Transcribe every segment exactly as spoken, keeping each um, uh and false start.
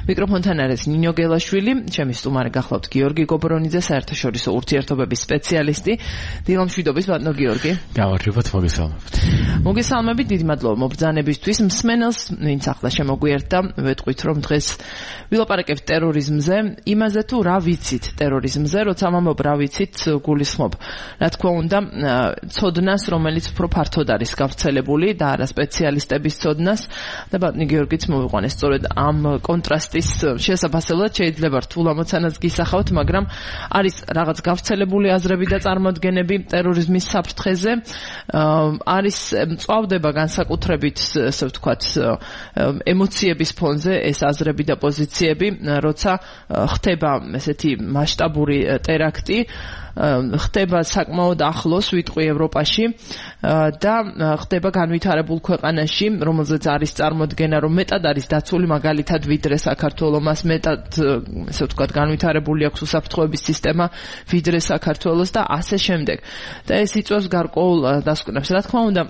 მიკროფონთან არის ნინო გელაშვილი, ჩემი სტუმარი გახლავთ გიორგი გობრონიძე, საერთაშორისო ურთიერთობების სპეციალისტი. დილამშვიდობის ბატონო გიორგი. გამარჯობათ, მოგესალმებით. მოგესალმებით, დიდი მადლობა მობრძანებისთვის. მსმენელს, ვინც ახლა შემოგვიერთდა, ვეტყვით, რომ დღეს ვილაპარაკებთ ტერორიზმზე, იმაზე თუ რა ვიცით ტერორიზმზე, როცა ვამბობ რა ვიცით, გულისხმობ, რა თქმა უნდა, ცოდნას, რომელიც უფრო ფართოდ არის გავრცელებული და არა სპეციალისტების ცოდნას. და ბატონი გიორგიც მოვიყვანეს სწორედ ამ კონტრასტის შესაფასებლად, შეიძლება რთულ ამოცანას გისახავთ, მაგრამ არის რაღაც გავრცელებული აზრები და წარმოდგენები ტერორიზმის საფრთხეზე, არის მწვავდება განსაკუთრებით, ესე ვთქვათ, ემოციების ფონზე ეს აზრები და პოზიციები, როცა ხდება ესეთი მასშტაბური ტერაქტი, ხდება საკმაოდ ახლოს ვიტყვი ევროპაში და ხდება განვითარებულ ქვეყანაში, რომელზეც არის წარმოდგენა, რომ მეტად არის დაცული მაგალითად ვიდრე საქართველოს, მას მეტად, ესე ვთქვათ, განვითარებული აქვს უსაფრთხოების სისტემა ვიდრე საქართველოს და ასე შემდეგ. და ეს იწვევს გარკვეულ დასკვნებს. რა თქმა უნდა,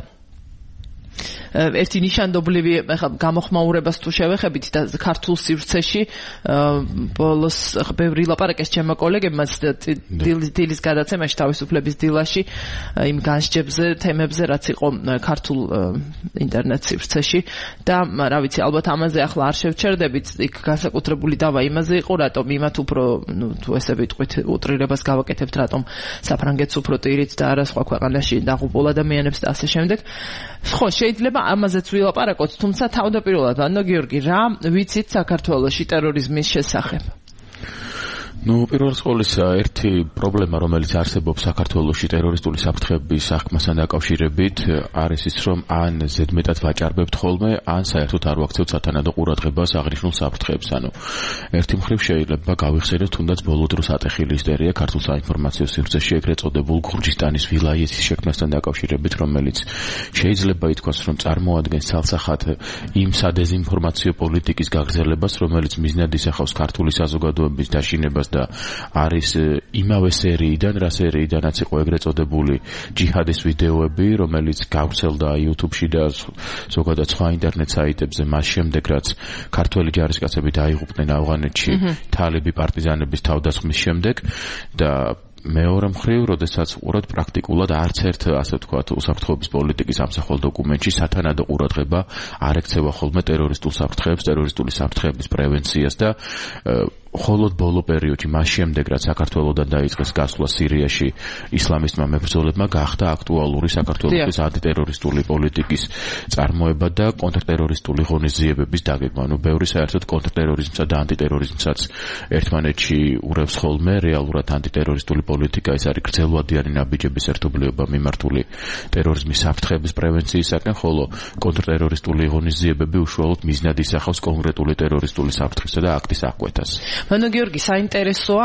ერთი ნიშანდობლივი გამოხმაურებას თუ შევეხებით და ქართულ სივრცეში ბოლოს ბევრი ლაპარაკეს ჩემმა კოლეგებმა დილის გადაცემაში თავისუფლების დილაში იმ განსჯებზე, თემებზე, რაც იყო ქართულ ინტერნეტ სივრცეში და რა ვიცი, ალბათ ამაზე ახლა არ შევჩერდებით, იქ განსაკუთრებული დავა იმაზე იყო, რატომ იმათ უფრო, ნუ თუ ესე ვიტყვით, უტრირებას გავაკეთებთ, რატომ საფრანგეთს უფრო ტირით და არა სხვა ქვეყანაში დაღუპულ ადამიანებს და ასე შემდეგ. ხო, შეიძლება ამაზეც ვილაპარაკოთ, თუმცა თავდაპირველად, ბატონო გიორგი, რა ვიცით საქართველოში ტერორიზმის შესახებ? Ну, პირველ ყოვლისა, ერთი პრობლემა, რომელიც არსებობს საქართველოში ტერორისტული საფრთხების აღქმასთან დაკავშირებით, არის ის, რომ ან ზედმეტად ვაჭარბებთ ხოლმე, ან საერთოდ არ ვაქცევთ სათანადო ყურადღებას აღნიშნულ საფრთხეებს. ანუ ერთი მხრივ შეიძლება გავიხსენოთ თუნდაც ბოლო დროს ატეხილი ისტერია ქართულ საინფორმაციო სივრცეში ეგრეთ წოდებულ გურჯისტანის ვილაიეთის შექმნასთან დაკავშირებით, რომელიც შეიძლება ითქვას, რომ წარმოადგენს ცალსახად იმ სადეზინფორმაციო პოლიტიკის გაგრძელებას, რომელიც მიზნად ისახავს ქართული საზოგადოების დაშინებას და არის იმავე სერიიდან, რა სერიიდანაც იყო ეგრეთ წოდებული ჯიჰადის ვიდეოები, რომელიც გავრცელდა YouTube-ში და ზოგადად სხვა ინტერნეტ საიტებზე მას შემდეგ, რაც ქართველი ჯარისკაცები დაიღუპნენ ავღანეთში თალიბი პარტიზანების თავდასხმის შემდეგ და მეორე მხრივ, როდესაც უყურებთ პრაქტიკულად არც ერთ, ასე ვთქვათ, უსაფრთხოების პოლიტიკის ამსახველ დოკუმენტში სათანადო ყურადღება არ ექცევა ხოლმე ტერორისტულ საფრთხეებს, ტერორისტული საფრთხეების პრევენციას და холод ბოლო პერიოდში, მას შემდეგ, რაც საქართველოსთან დაიწყეს გასვლა სირიაში ისლამისტმა მებრძოლებმა, გახდა აქტუალური საქართველოს ანტიტერორისტული პოლიტიკის წარმოება და კონტრტერორისტული ღონისძიებების დაგეგმა. ნუ ბევრი საერთოდ კონტრტერორიზმსა და ანტიტერორიზმსაც ერთმანეთში ურევს ხოლმე, რეალურად ანტიტერორისტული პოლიტიკა ეს არის გრძელვადიანი ნაბიჯების ერთობლიობა მიმართული ტერორიზმის საფრთხების პრევენციისაკენ, ხოლო კონტრტერორისტული ღონისძიებები უშუალოდ მიზნად ისახავს კონკრეტული ტერორისტული საფრთხისა და აქტის აღკვეთას. ბატონო გიორგი, საინტერესოა,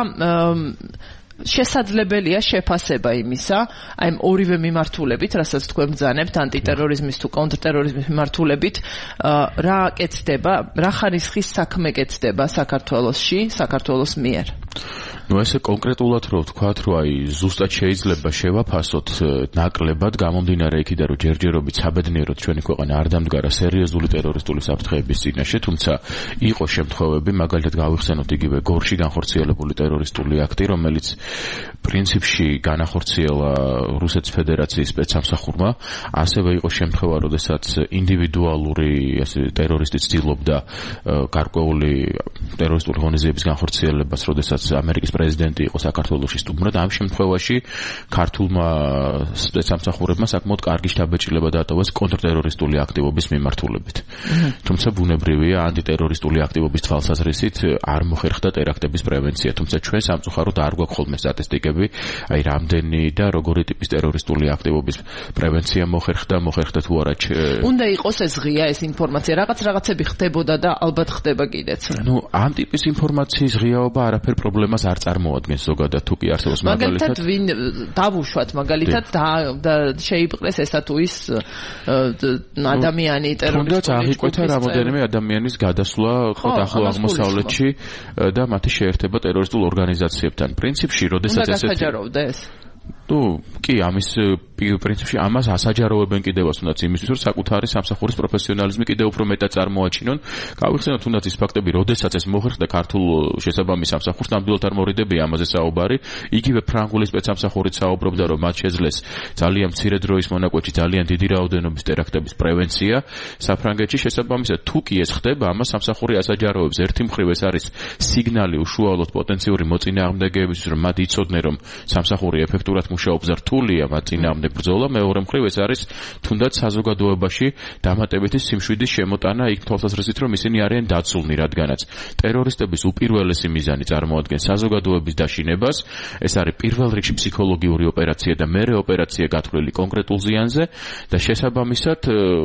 შესაძლებელია შეფასება იმისა, აი ამ ორივე მიმართულებით, რასაც თქვენ ბრძანებთ, ანტიტერორიზმის თუ კონტრტერორიზმის მიმართულებით, რა კეთდება, რა ხარისხის საქმე კეთდება საქართველოში, საქართველოს მიერ? Ну, ესე კონკრეტულად რო ვთქვათ, რომ აი ზუსტად შეიძლება შევაფასოთ ნაკლებად გამომდინარე იქიდან, რომ ჯერჯერობით საბედნიეროდ ჩვენი ქვეყანა არ დამდგარა სერიოზული ტერორისტული საფრთხეების წინაშე, თუმცა იყო შემთხვევები, მაგალითად გავიხსენოთ იგივე გორში განხორციელებული ტერორისტული აქტი, რომელიც პრინციპში განახორციელა რუსეთის ფედერაციის სპეცსამსახურმა, ასევე იყო შემთხვევა, როდესაც ინდივიდუალური ასე ტერორისტი ცდილობდა გარკვეული ტერორისტული ღონისძიების განხორციელებას, როდესაც ამერიკის პრეზიდენტი იყო საქართველოში სტუმრად, ამ შემთხვევაში ქართულმა სპეცსამსახურებმა საკმაოდ კარგი შთაბეჭდილება დატოვეს კონტრტერორისტული აქტივობის მიმართულებით. თუმცა ბუნებრივია, ანტიტერორისტული აქტივობის თვალსაზრისით არ მოხერხდა ტერაქტების პრევენცია, თუმცა ჩვენ სამწუხაროდ არ გვაქვს ხოლმე სტატისტიკები, აი რამდენი და როგორი ტიპის ტერორისტული აქტივობის პრევენცია მოხერხდა, მოხერხდა თუ არა. უნდა იყოს ეს ღია ეს ინფორმაცია, რაღაც რაღაცები ხდებოდა და ალბათ ხდება კიდეც. ნუ ამ ტიპის ინფორმაციის ღიაობა არაფერ პრობლემას არ წარმოადგენს ზოგადად თუ კი არსებობს მაგალითად ვინ დავუშვათ მაგალითად და შეიპყრეს ესა თუ ის ადამიანი ტერორისტული თუნდაც აღიკვეთა რამოდენიმე ადამიანის გადასვლა ხო ახლო აღმოსავლეთში და მათი შეერთება ტერორისტულ ორგანიზაციებთან. პრინციპში, როდესაც ესეთი უნდა გასაჯაროვდეს ნუ კი ამის პრინციპში ამას ასაჯაროვებენ კიდევაც თუნდაც იმისთვის რომ საკუთარი სამსახურის პროფესიონალიზმი კიდევ უფრო მეტად წარმოაჩინონ. გავიხსენოთ თუნდაც ის ფაქტები, როდესაც ეს მოხერხდა ქართულ შესაბამის სამსახურს, ნამდვილად არ მორიდებია ამაზე საუბარი. იგივე ფრანგული სპეცსამსახურით საუბრობდა, რომ მათ შეძლეს ძალიან მცირე დროის მონაკვეთში ძალიან დიდი რაოდენობის ტერაქტების პრევენცია საფრანგეთში. შესაბამისად, თუ კი ეს ხდება, ამას სამსახური ასაჯაროვებს. ერთი მხრივ ეს არის სიგნალი უშუალოდ პოტენციური მოწინააღმდეგეებისთვის, რომ მათ იცოდნენ, რომ სამსახური ეფექტურად მუშაობს და რთულია მათ წინააღმდეგ ბრძოლა. მეორე მხრივ ეს არის თუნდაც საზოგადოებაში დამატებითი სიმშვიდის შემოტანა იქ თვალსაზრისით, რომ ისინი არიან დაცულნი, რადგანაც ტერორისტების უპირველესი მიზანი წარმოადგენს საზოგადოების დაშინებას. ეს არის პირველ რიგში ფსიქოლოგიური ოპერაცია და მერე ოპერაცია გათვლილი კონკრეტულ ზიანზე და შესაბამისად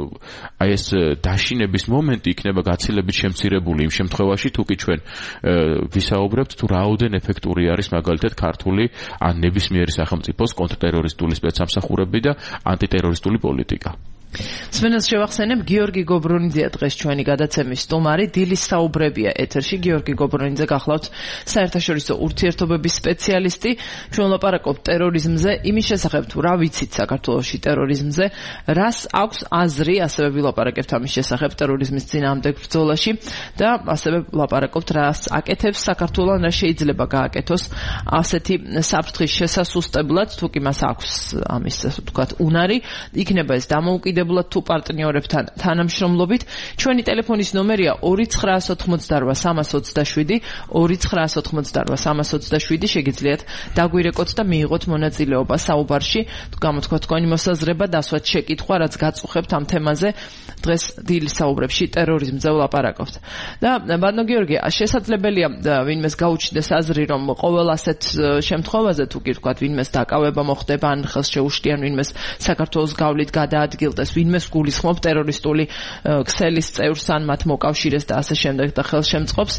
აი ეს დაშინების მომენტი იქნება გაცილებით შემცირებული იმ შემთხვევაში, თუ კი ჩვენ ვისაუბრებთ თუ რაოდენ ეფექტური არის მაგალითად ქართული ან ნებისმიერი სახელმწიფოს კონტრტერორისტული სპეცსამსახურები და ანტიტერორისტული პოლიტიკა. სვენელს შევახსენებ, გიორგი გობრონიძეა დღეს ჩვენი გადაცემის სტუმარი, დილის საუბრებია ეთერში. გიორგი გობრონიძე გახლავთ საერთაშორისო ურთიერთობების სპეციალისტი. ჩვენ ვლაპარაკობთ ტერორიზმზე, იმის შესახებ თუ რა ვიცით საქართველოში ტერორიზმზე, რას აქვს აზრი, ასევე ვილაპარაკებთ ამის შესახებ ტერორიზმის წინააღმდეგ ბრძოლაში და ასევე ვლაპარაკობთ რას აკეთებს საქართველოს, რა შეიძლება გააკეთოს ასეთი საფრთხის შესასუსტებლად, თუ კი მას აქვს ამის ასე ვთქვათ უნარი, იქნება ეს დამოუკიდებელი თუ პარტნიორებთან თანამშრომლობით. ჩვენი ტელეფონის ნომერია ორი ცხრაას ოთხმოცდარვა სამას ოცდაშვიდი, ორი ცხრაას ოთხმოცდარვა სამას ოცდაშვიდი. შეგიძლიათ დაგვირეკოთ და მიიღოთ მონაწილეობა საუბარში. გამოთქვა თქვენი მოსაზრება, დასვათ შეკითხვა, რაც გაწუხებთ ამ თემაზე. დღეს დილის საუბრებში ტერორიზმზე ვლაპარაკობთ. და ბატონო გიორგი, შესაძლებელია ვინმეს გაუჩნდეს აზრი, რომ ყოველ ასეთ შემთხვევაზე თუ კი ვთქვათ, ვინმეს დაკავება მოხდება, ან ხელს შეუშლიან ვინმეს საქართველოს გავლით გადაადგილდეს, ვინმეს გულისხმობ ტერორისტული ქსელის წევრს ან მათ მოკავშირეს და ასე შემდეგ და ხელშემწყობს.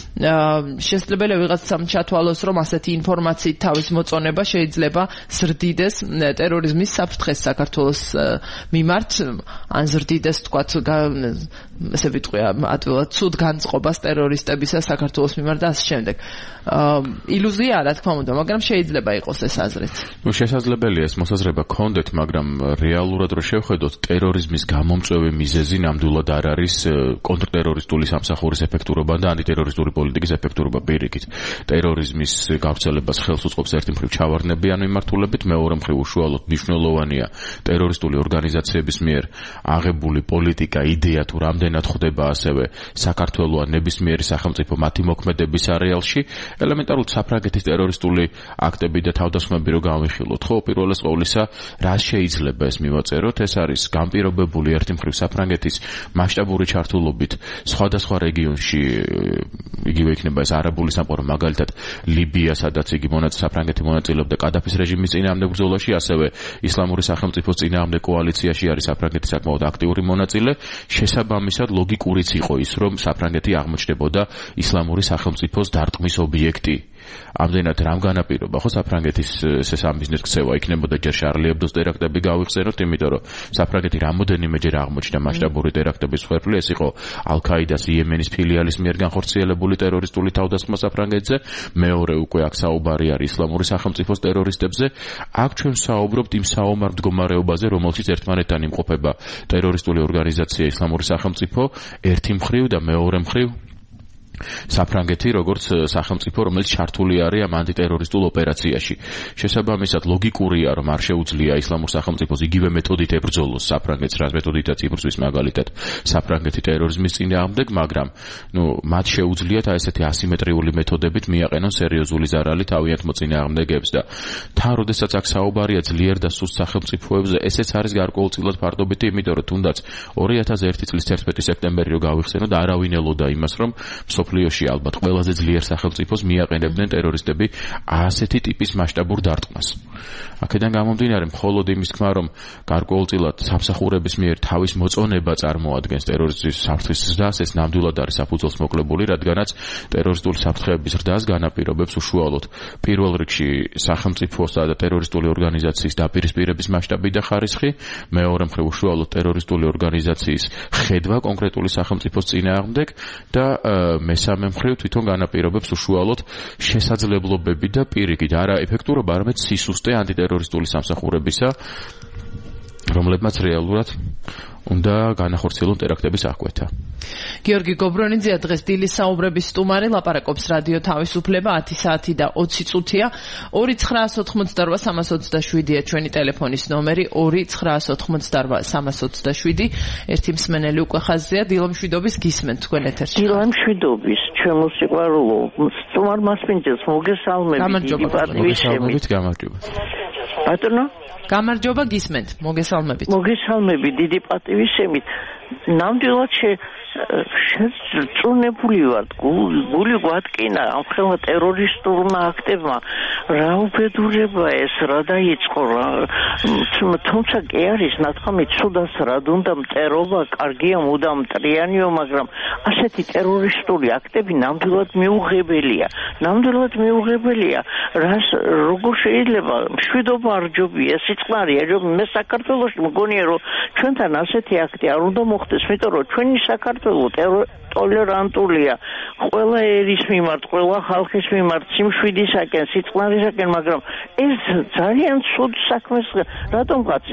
შესაძლებელია ვიღაცამ ჩათვალოს, რომ ასეთი ინფორმაციით თავის მოწონება შეიძლება ზრდიდეს ტერორიზმის საფრთხეს საქართველოს მიმართ, ან ზრდიდეს თქვათ ესე ვიტყვი ადვილად ცუდ განწყობას ტერორისტებისა საქართველოს მიმართ და ასე შემდეგ. ილუზია რა თქმა უნდა, მაგრამ შეიძლება იყოს ეს აზრიც. ნუ შესაძლებელია ეს მოსაზრება გქონდეთ, მაგრამ რეალურად რო შევხედოთ, ტერორიზმის გამომწვევი მიზეზი ნამდვილად არ არის კონტრტერორისტული სამსახურის ეფექტურობა და ანტიტერორისტული პოლიტიკის ეფექტურობა. პირიქით, ტერორიზმის გავრცელებას ხელს უწყობს ერთი მხრივ ჩავარდნებიან მიმართულებით, მეორე მხრივ უშუალოდ მნიშვნელოვანია ტერორისტული ორგანიზაციების მიერ აღებული პოლიტიკა, იდეა თუ რამდენად ხდება ასევე საქართველოს ან ნებისმიერი სახელმწიფო მათი მოქმედების არეალში. ელემენტარულად საფრანგეთის ტერორისტული აქტები და თავდასხმები რო გავიხილოთ, ხო, პირველეს ყოვლისა, რა შეიძლება ეს მივაწეროთ? ეს არის განპირობებული ერთი მხრივ საფრანგეთის მასშტაბური ჩართულობით სხვადასხვა რეგიონში, იგივე იქნება ეს არაბული სამყარო, მაგალითად ლიბია, სადაც იგი მონაწილე საფრანგეთი მონაწილეობდა კადაფის რეჟიმის წინააღმდეგ ბრძოლაში, ასევე ისლამური სახელმწიფოს წინააღმდეგ კოალიციაში არის საფრანგეთი საკმაოდ აქტიური მონაწილე. შესაბამისად, ლოგიკურიც იყო ის, რომ საფრანგეთი აღმოჩნდებოდა ისლამური სახელმწიფოს დარტყმის ობიექტი. ამდენად რამ განაპირობა, ხო, საფრანგეთის ეს ამ ბიზნეს ქცევა იქნებოდა ჯერ შარლი ებდოს ტერაქტები გავიხსენოთ, იმიტომ რომ საფრანგეთი რამოდენიმეჯერ აღმოჩნდა მასშტაბური ტერაქტების მსხვერპლი, ეს იყო ალ-ქაიდას იემენის ფილიალის მიერ განხორციელებული ტერორისტული თავდასხმა საფრანგეთზე. მეორე უკვე აქ საუბარი არის ისლამური სახელმწიფოს ტერორისტებზე. აქ ჩვენ საუბრობთ იმ საომარ მდგომარეობაზე, რომელშიც ერთმანეთთან იმყოფება ტერორისტული ორგანიზაცია ისლამური სახელმწიფო ერთი მხრივ და მეორე მხრივ საფრანგეთი როგორც სახელმწიფო, რომელიც ჩართული არის ამ ანტიტერორისტულ ოპერაციაში. შესაბამისად, ლოგიკურია, რომ არ შეუძლია ისლამურ სახელმწიფოს იგივე მეთოდით ებრძოლოს საფრანგეთს, რაც მეთოდითაც იბრძვის მაგალითად საფრანგეთი ტერორიზმის წინააღმდეგ, მაგრამ ნუ მათ შეუძლიათ აი ესეთი ასიმეტრიული მეთოდებით მიაყენონ სერიოზული ზარალი თავიანთ მოწინააღმდეგეებს და თან როდესაც აქ საუბარია ძლიერ და სუსტ სახელმწიფოებზე, ესეც არის გარკვეულწილად ფარდობითი, იმიტომ რომ თუნდაც ორი ათას ერთი წლის თერთმეტი სექტემბერი რო გავიხსენოთ, არავინ ელოდა იმას, რომ სოფლიოში ალბათ ყველაზე ძლიერ სახელმწიფოს მიაყენებდნენ ტერორისტები ასეთი ტიპის მასშტაბურ დარტყმას. აქედან გამომდინარე, მხოლოდ იმის თქმა, რომ გარკვეულწილად სამსახურების მიერ თავის მოწონება წარმოადგენს ტერორისტის საფრთხის ზრდას, ეს ნამდვილად არის საფუძველს მოკლებული, რადგანაც ტერორისტული საფრთხეების ზრდას განაპირობებს უშუალოდ პირველ რიგში სახელმწიფოსა და ტერორისტული ორგანიზაციის დაპირისპირების მასშტაბი და ხარისხი, მეორე მხრივ უშუალოდ ტერორისტული ორგანიზაციის ხედვა კონკრეტული სახელმწიფოს წინააღმდეგ და მესამე მხრივ თვითონ განაპირობებს უშუალოდ შესაძლებლობები და პირიქით არა ეფექტურობა, არამედ სისუსტე ანტიტერორისტული სამსახურებისა, რომლებმაც რეალურად უნდა განახორციელონ ტერაქტების აღკვეთა. გიორგი გობრონიძეა დღეს დილის საუბრების სტუმარი, ლაპარაკობს რადიო თავისუფლება, ათი საათი და ოცი წუთია. ორი ცხრაას ოთხმოცდარვა სამას ოცდაშვიდია ჩვენი ტელეფონის ნომერი, ორი ცხრაას ოთხმოცდარვა სამას ოცდაშვიდი. ერთი მსმენელი უკვე ხაზზეა, დილომშვიდობის გისმენთ თქვენ ეთერში. დილომშვიდობის, ჩემო სიყვარულო, სტუმარ მასპინძელს მოგესალმებით. მოგესალმებით, გამარჯობა. ბატონო, გამარჯობა, გისმენთ, მოგესალმებით. მოგესალმებით, დიდი პატივისცემით. ნამდვილად შეწუნებული ვარ, გული გვატკინა ამ ხელა ტერორისტულმა აქტებმა. რა უბედურება ეს, რა დაიწყო, თუმცა კი არის ნათქვამი ცუდას რად უნდა მტერობა, კარგია მუდამ მტრიანიო, მაგრამ ასეთი ტერორისტული აქტები ნამდვილად მიუღებელია. ნამდვილად მიუღებელია. რას როგორ შეიძლება მშვიდობა არ ჯობია, სიწყნარია ჯობია. მე საქართველოში მგონია რომ ჩვენთან ასეთი აქტი არ უნდა მოხდეს, იმიტომ რომ ჩვენი საქართველო ტოლერანტულია ყველა ერის მიმართ, ყველა ხალხის მიმართ, სიმშვიდისაკენ, სიწყნარისაკენ, მაგრამ ეს ძალიან ცუდ საქმეს რატომღაც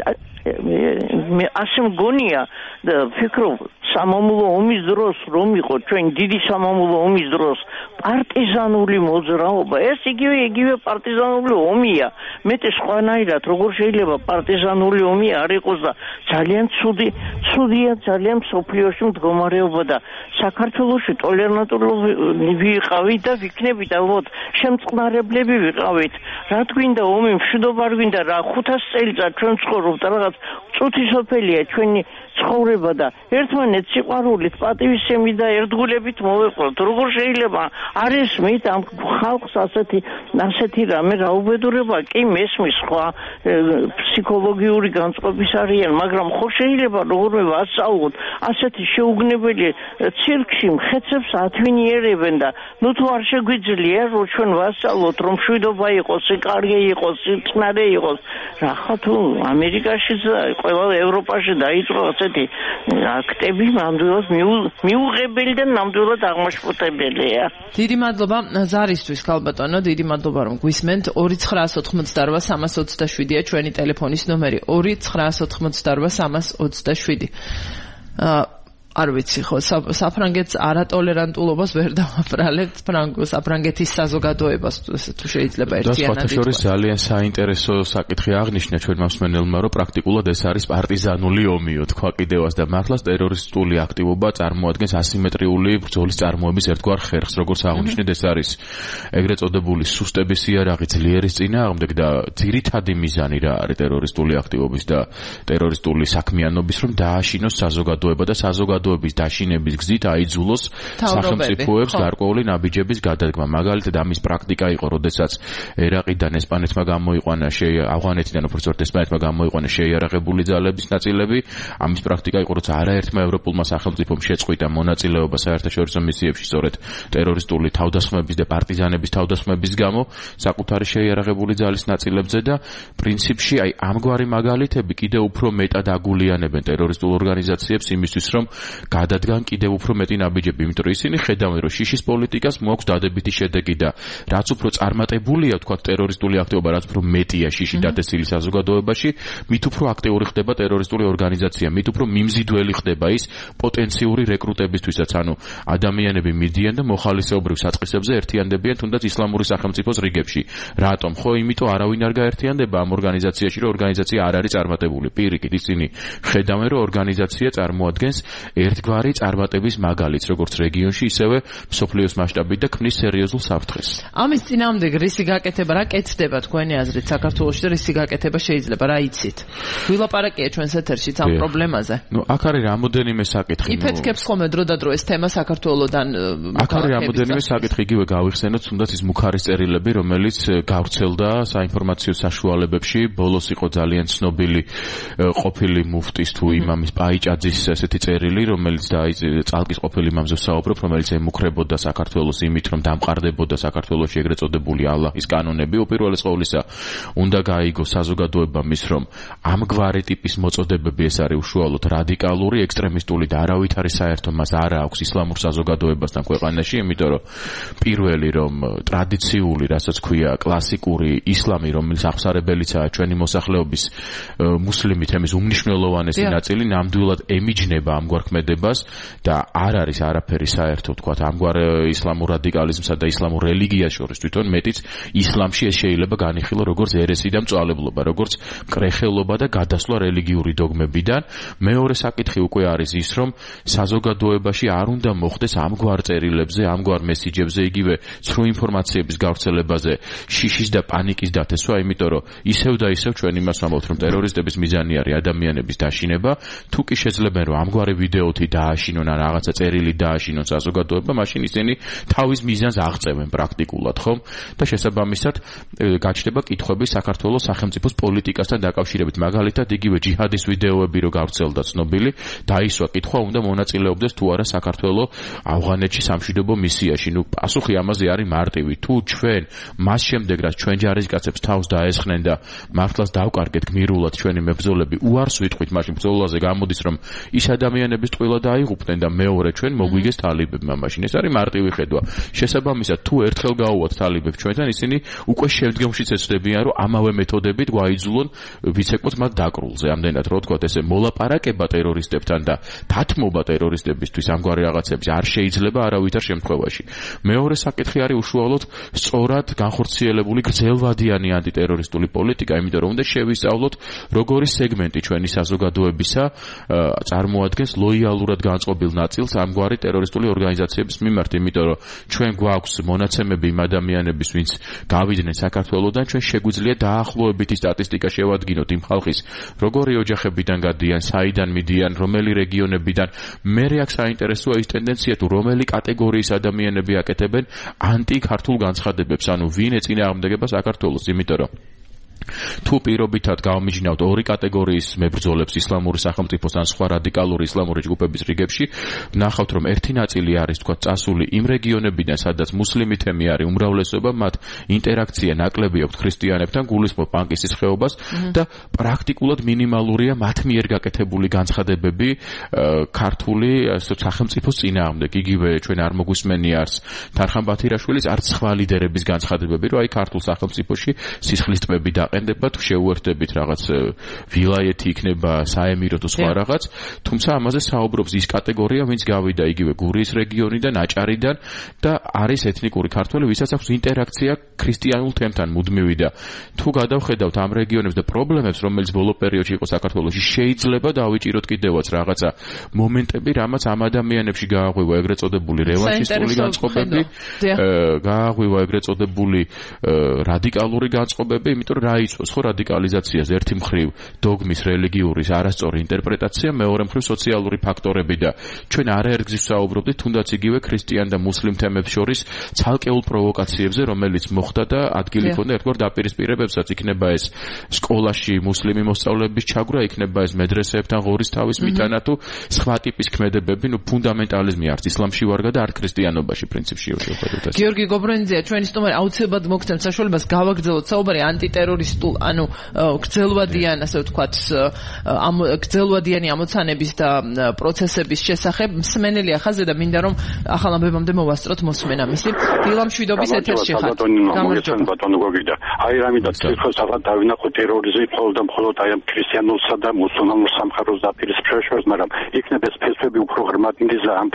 მე ასე მგონია და ვფიქრობ სამამულო ომის დროს რომ იყო ჩვენ დიდი სამამულო ომის დროს პარტიზანული მოძრაობა, ეს იგივე იგივე პარტიზანული ომია. მეტი სხვანაირად როგორ შეიძლება პარტიზანული ომი არ იყოს და ძალიან ცუდი ცუდია ძალიან მსოფლიოში მდგომარეობა და საქართველოში ტოლერანტული ვიყავით და ვიქნებით ალბათ შემწყნარებლები ვიყავით. რა გვინდა ომი, მშვიდობა არ გვინდა რა, ხუთას წელიწად ჩვენ ცხოვრობთ რაღაც წუთისოფელია ჩვენი ცხოვრება და ერთმანეთს სიყვარულით, პატივისცემით და ერთგულებით მოვეყოთ. როგორ შეიძლება არ ესმით ამ ხალხს ასეთი ასეთი რამე რაუბედურება კი მესმის სხვა ფსიქოლოგიური განწყობის არიან, მაგრამ ხო შეიძლება როგორმე ვასწავლოთ ასეთი შეუგნებელი ცირკში მხეცებს ათვინიერებენ და ნუ თუ არ შეგვიძლია რომ ჩვენ ვასწავლოთ რომ მშვიდობა იყოს, კარგი იყოს, წყნარი იყოს. რახა თუ ამერიკაში და ყველა ევროპაში დაიწყო ასეთი აქტები, ნამდვილად მიუღებელი და ნამდვილად აღმაშფოთებელია. დიდი მადლობა ზარისთვის, ქალბატონო, დიდი მადლობა რომ გვისმენთ. ორი ცხრაას ოთხმოცდარვა სამას ოცდაშვიდია ჩვენი ტელეფონის ნომერი, ორი ცხრაას ოთხმოცდარვა სამას ოცდაშვიდი. არ ვიცი ხო, საფრანგეთს არატოლერანტულობას ვერ დავაბრალებთ, საფრანგეთის საზოგადოებას თუ შეიძლება ერთიანად ითქვა. შორის ძალიან საინტერესო საკითხი აღნიშნა ჩვენმა მსმენელმა, რომ პრაქტიკულად ეს არის პარტიზანული ომიო, თქვა კიდევაც და მართლაც ტერორისტული აქტივობა წარმოადგენს ასიმეტრიული ბრძოლის წარმოების ერთგვარ ხერხს, როგორც აღნიშნეთ, ეს არის ეგრეთ წოდებული სუსტების იარაღი ძლიერის წინააღმდეგ და ძირითადი მიზანი რა არის ტერორისტული აქტივობის და ტერორისტული საქმიანობის, რომ დააშინოს საზოგადოება და საზოგადოება საზოგადოების დაშინების გზით აიძულოს სახელმწიფოებს გარკვეული ნაბიჯების გადადგმა. მაგალითად, ამის პრაქტიკა იყო, როდესაც ერაყიდან ესპანეთმა გამოიყვანა, ავღანეთიდან უბრალოდ ესპანეთმა გამოიყვანა შეიარაღებული ძალების ნაწილები. ამის პრაქტიკა იყო, როცა არაერთმა ევროპულმა სახელმწიფომ შეწყვიტა მონაწილეობა საერთაშორისო მისიებში სწორედ ტერორისტული თავდასხმების და პარტიზანების თავდასხმების გამო საკუთარი შეიარაღებული ძალის ნაწილებზე და პრინციპში აი ამგვარი მაგალითები კიდევ უფრო მეტად აგულიანებენ ტერორისტულ ორგანიზაციებს იმისთვის, რომ გადადგან კიდევ უფრო მეტი ნაბიჯები, იმიტომ რომ ისინი ხედავენ, რომ შიშის პოლიტიკას მოაქვს დადებითი შედეგი და რაც უფრო წარმატებულია, თქვათ, ტერორისტული აქტივობა, რაც უფრო მეტია შიში დადესილი საზოგადოებაში, მით უფრო აქტიური ხდება ტერორისტული ორგანიზაცია, მით უფრო მიმზიდველი ხდება ის პოტენციური რეკრუტებისთვისაც, ანუ ადამიანები მიდიან და მოხალისეობრივ საწყისებზე ერთიანდებიან თუნდაც ისლამური სახელმწიფოს რიგებში. რატომ? ხო, იმიტომ არავინ არ გაერთიანდება ამ ორგანიზაციაში, რომ ორგანიზაცია არ არის წარმატებული. პირიქით, ისინი ხედავენ, რომ ორგანიზაცია წარმოადგენს ერთგვარი წარმატების მაგალითს, როგორც რეგიონში, ისევე მსოფლიოს მასშტაბით და ქმნის სერიოზულ საფრთხეს. ამის წინააღმდეგ რისი გაკეთება რა კეთდება თქვენი აზრით საქართველოში და რისი გაკეთება შეიძლება რა იცით? ვილაპარაკია ჩვენს ეთერშიც ამ პრობლემაზე. ნუ აქ არის რამოდენიმე საკითხი. იფეთქებს ხოლმე დროდადრო ეს თემა საქართველოდან აქ არის რამოდენიმე საკითხი, იგივე გავიხსენოთ, თუნდაც ის მუხარის წერილები, რომელიც გავრცელდა საინფორმაციო საშუალებებში, ბოლოს იყო ძალიან ცნობილი ყოფილი მუფტის თუ იმამის პაიჭაძის ესეთი წერილი, რომელიც წალკის ყოფილი იმამზე ვსაუბრობ, რომელიც ემუქრებოდა საქართველოს იმით, რომ დამყარდებოდა საქართველოში ეგრეთ წოდებული ალლაჰის კანონები, უპირველეს ყოვლისა უნდა გაიგო საზოგადოებამ ის, რომ ამგვარი ტიპის მოწოდებები ეს არის უშუალოდ რადიკალური, ექსტრემისტული და არავითარი საერთო მას არ აქვს ისლამურ საზოგადოებასთან ქვეყანაში, იმიტომ რომ პირველი რომ ტრადიციული, რასაც ქვია, კლასიკური ისლამი, რომელიც აღსარებელიცაა ჩვენი მოსახლეობის მუსლიმი თემის უმნიშვნელოვანესი ნაწილი, ნამდვილად ემიჯნება ამგვარ ქმედებას და არ არის არაფერი საერთო, თქვათ, ამგვარ ისლამურ რადიკალიზმსა და ისლამურ რელიგიას შორის, თვითონ მეტიც ისლამში ეს შეიძლება განიხილო როგორც ერესი და მწვალებლობა, როგორც მკრეხელობა და გადასვლა რელიგიური დოგმებიდან. მეორე საკითხი უკვე არის ის, რომ საზოგადოებაში არ უნდა მოხდეს ამგვარ წერილებზე, ამგვარ მესიჯებზე, იგივე ცრუ ინფორმაციების გავრცელებაზე შიშის და პანიკის დათესვა, იმიტომ რომ ისევ და ისევ ჩვენ იმას ვამბობთ, რომ ტერორისტების მიზანი არის ადამიანების დაშინება. თუ კი შეძლებენ რომ ამგვარი ვიდეოთი დააშინონ ან რაღაცა წერილი დააშინონ საზოგადოება, მაშინ ისინი თავის მიზანს აღწევენ პრაქტიკულად, ხომ? და შესაბამისად გაჩნდება კითხვები საქართველოს სახელმწიფოს პოლიტიკასთან დაკავშირებით. მაგალითად, იგივე ჯიჰადის ვიდეოები რო გავრცელდა ცნობილი, დაისვა კითხვა, უნდა მონაწილეობდეს თუ არა საქართველო ავღანეთში სამშვიდობო მისიაში. ნუ პასუხი ამაზე არის მარტივი. თუ ჩვენ მას შემდეგ რაც ჩვენ ჯარისკაცებს თავს დაესხნენ და მართლაც დავკარგეთ გმირულად ჩვენი მებრძოლები, უარს ვიტყვით მაშინ ბრძოლაზე გამოდის რომ ის ადამიანების ტყუილა დაიღუპნენ და მეორე ჩვენ მოგვიგეს თალიბებმა მაშინ. ეს არის მარტივი ხედვა. შესაბამისად, თუ ერთხელ გაუვათ თალიბებს ჩვენთან, ისინი უკვე შემდგომშიც ეცდებიან რომ ამავე მეთოდებით გვაიძულონ ვიცეკოთ მათ დაკრულზე. ამდენად რო თქვათ, ესე მოლაპარაკება ტერორისტებთან და დათმობა ტერორისტებისთვის ამგვარი რაღაცების არ შეიძლება არავითარ შემთხვევაში. მეორე საკითხი არის უშუალოდ სწორად განხორციელებული გრძელვადიანი ანტიტერორისტული პოლიტიკა, იმიტომ რომ უნდა შევისწავლოთ როგორი სეგმენტი ჩვენი საზოგადოებისა წარმოადგენს ლოიალურად განწყობილ ნაწილს ამგვარი ტერორისტული ორგანიზაციების მიმართ, იმიტომ რომ ჩვენ გვაქვს მონაცემები იმ ადამიანების, ვინც გავიდნენ საქართველოსდან, ჩვენ შეგვიძლია დაახლოებითი სტატისტიკა შევადგინოთ იმ ხალხის, როგორი ოჯახებიდან გადიან, საიდან მიდიან, რომელი რეგიონებიდან. მე აქ საინტერესოა ის ტენდენცია, თუ რომელი კატეგორიის ადამიანები აკეთებენ ანტიქართულ განცხადებებს, ანუ ვინ ეწინააღმდეგება საქართველოს, იმიტომ რომ თუ პირობითად გავმიჯნავთ ორი კატეგორიის მებრძოლებს ისლამური სახელმწიფოს ან სხვა რადიკალური ისლამური ჯგუფების რიგებში, ვნახავთ რომ ერთი ნაწილი არის თქვა წასული იმ რეგიონებიდან, სადაც მუსლიმი თემი არის უმრავლესობა, მათ ინტერაქცია ნაკლები აქვთ ქრისტიანებთან, გულისხმობ პანკისის ხეობას და პრაქტიკულად მინიმალურია მათ მიერ გაკეთებული განცხადებები ქართული სახელმწიფოს წინააღმდეგ. იგივე ჩვენ არ მოგვისმენი არც თარხან ბათირაშვილის, არც სხვა ლიდერების განცხადებები, რომ აი ქართულ სახელმწიფოში სისხლის ტბები და ყენდება თუ შეუერთდებით რაღაც ვილაიეთი იქნება საემირო თუ სხვა რაღაც, თუმცა ამაზე საუბრობს ის კატეგორია, ვინც გავიდა იგივე გურიის რეგიონიდან, აჭარიდან და არის ეთნიკური ქართველი, ვისაც აქვს ინტერაქცია ქრისტიანულ თემთან მუდმივი და თუ გადავხედავთ ამ რეგიონებს და პრობლემებს, რომელიც ბოლო პერიოდში იყო საქართველოში, შეიძლება დავიჭიროთ კიდევაც რაღაცა მომენტები, რამაც ამ ადამიანებში გააღვივა ეგრეთ წოდებული რევანშისტული განწყობები, გააღვივა ეგრეთ წოდებული რადიკალური განწყობები, იმიტომ რომ რა იწვევს ხო რადიკალიზაციას, ერთი მხრივ დოგმის რელიგიური არასწორი ინტერპრეტაცია, მეორე მხრივ სოციალური ფაქტორები და ჩვენ არაერთგზის ვსაუბრობდით თუნდაც იგივე ქრისტიან და მუსლიმ თემებს შორის ცალკეულ პროვოკაციებზე, რომელიც მოხდა და ადგილი ჰქონდა ერთგვარ დაპირისპირებებსაც, იქნება ეს სკოლაში მუსლიმი მოსწავლეების ჩაგვრა, იქნება ეს მედრესეებთან ღორის თავის მიტანა თუ სხვა ტიპის ქმედებები, ნუ ფუნდამენტალიზმი არც ისლამში ვარგა და არ ქრისტიანობაში პრინციპში შევხედოთ ეს. გიორგი გობრენიძეა ჩვენი სტუმარი, აუცილებლად მოგცემთ საშუალებას გავაგრძელოთ საუბარი ანტიტერორისტულ, ანუ გრძელვადიან, ასე ვთქვათ, ამ გრძელვადიანი ამოცანების და პროცესების შესახებ. მსმენელი ახაზე და მინდა რომ ახალ ამბებამდე მოვასწროთ მოსმენა მისი. დილამშვიდობის ეთერში ხართ. გამარჯობა ბატონო გოგიდა. აი რამიდან თვითონ საფათ დავინახო ტერორიზმი მხოლოდ და მხოლოდ აი ამ ქრისტიანულსა და მუსულმანურ სამყაროს დაპირისპირებაში, მაგრამ იქნება ეს ფესვები უფრო ღრმად მიდიზა ამ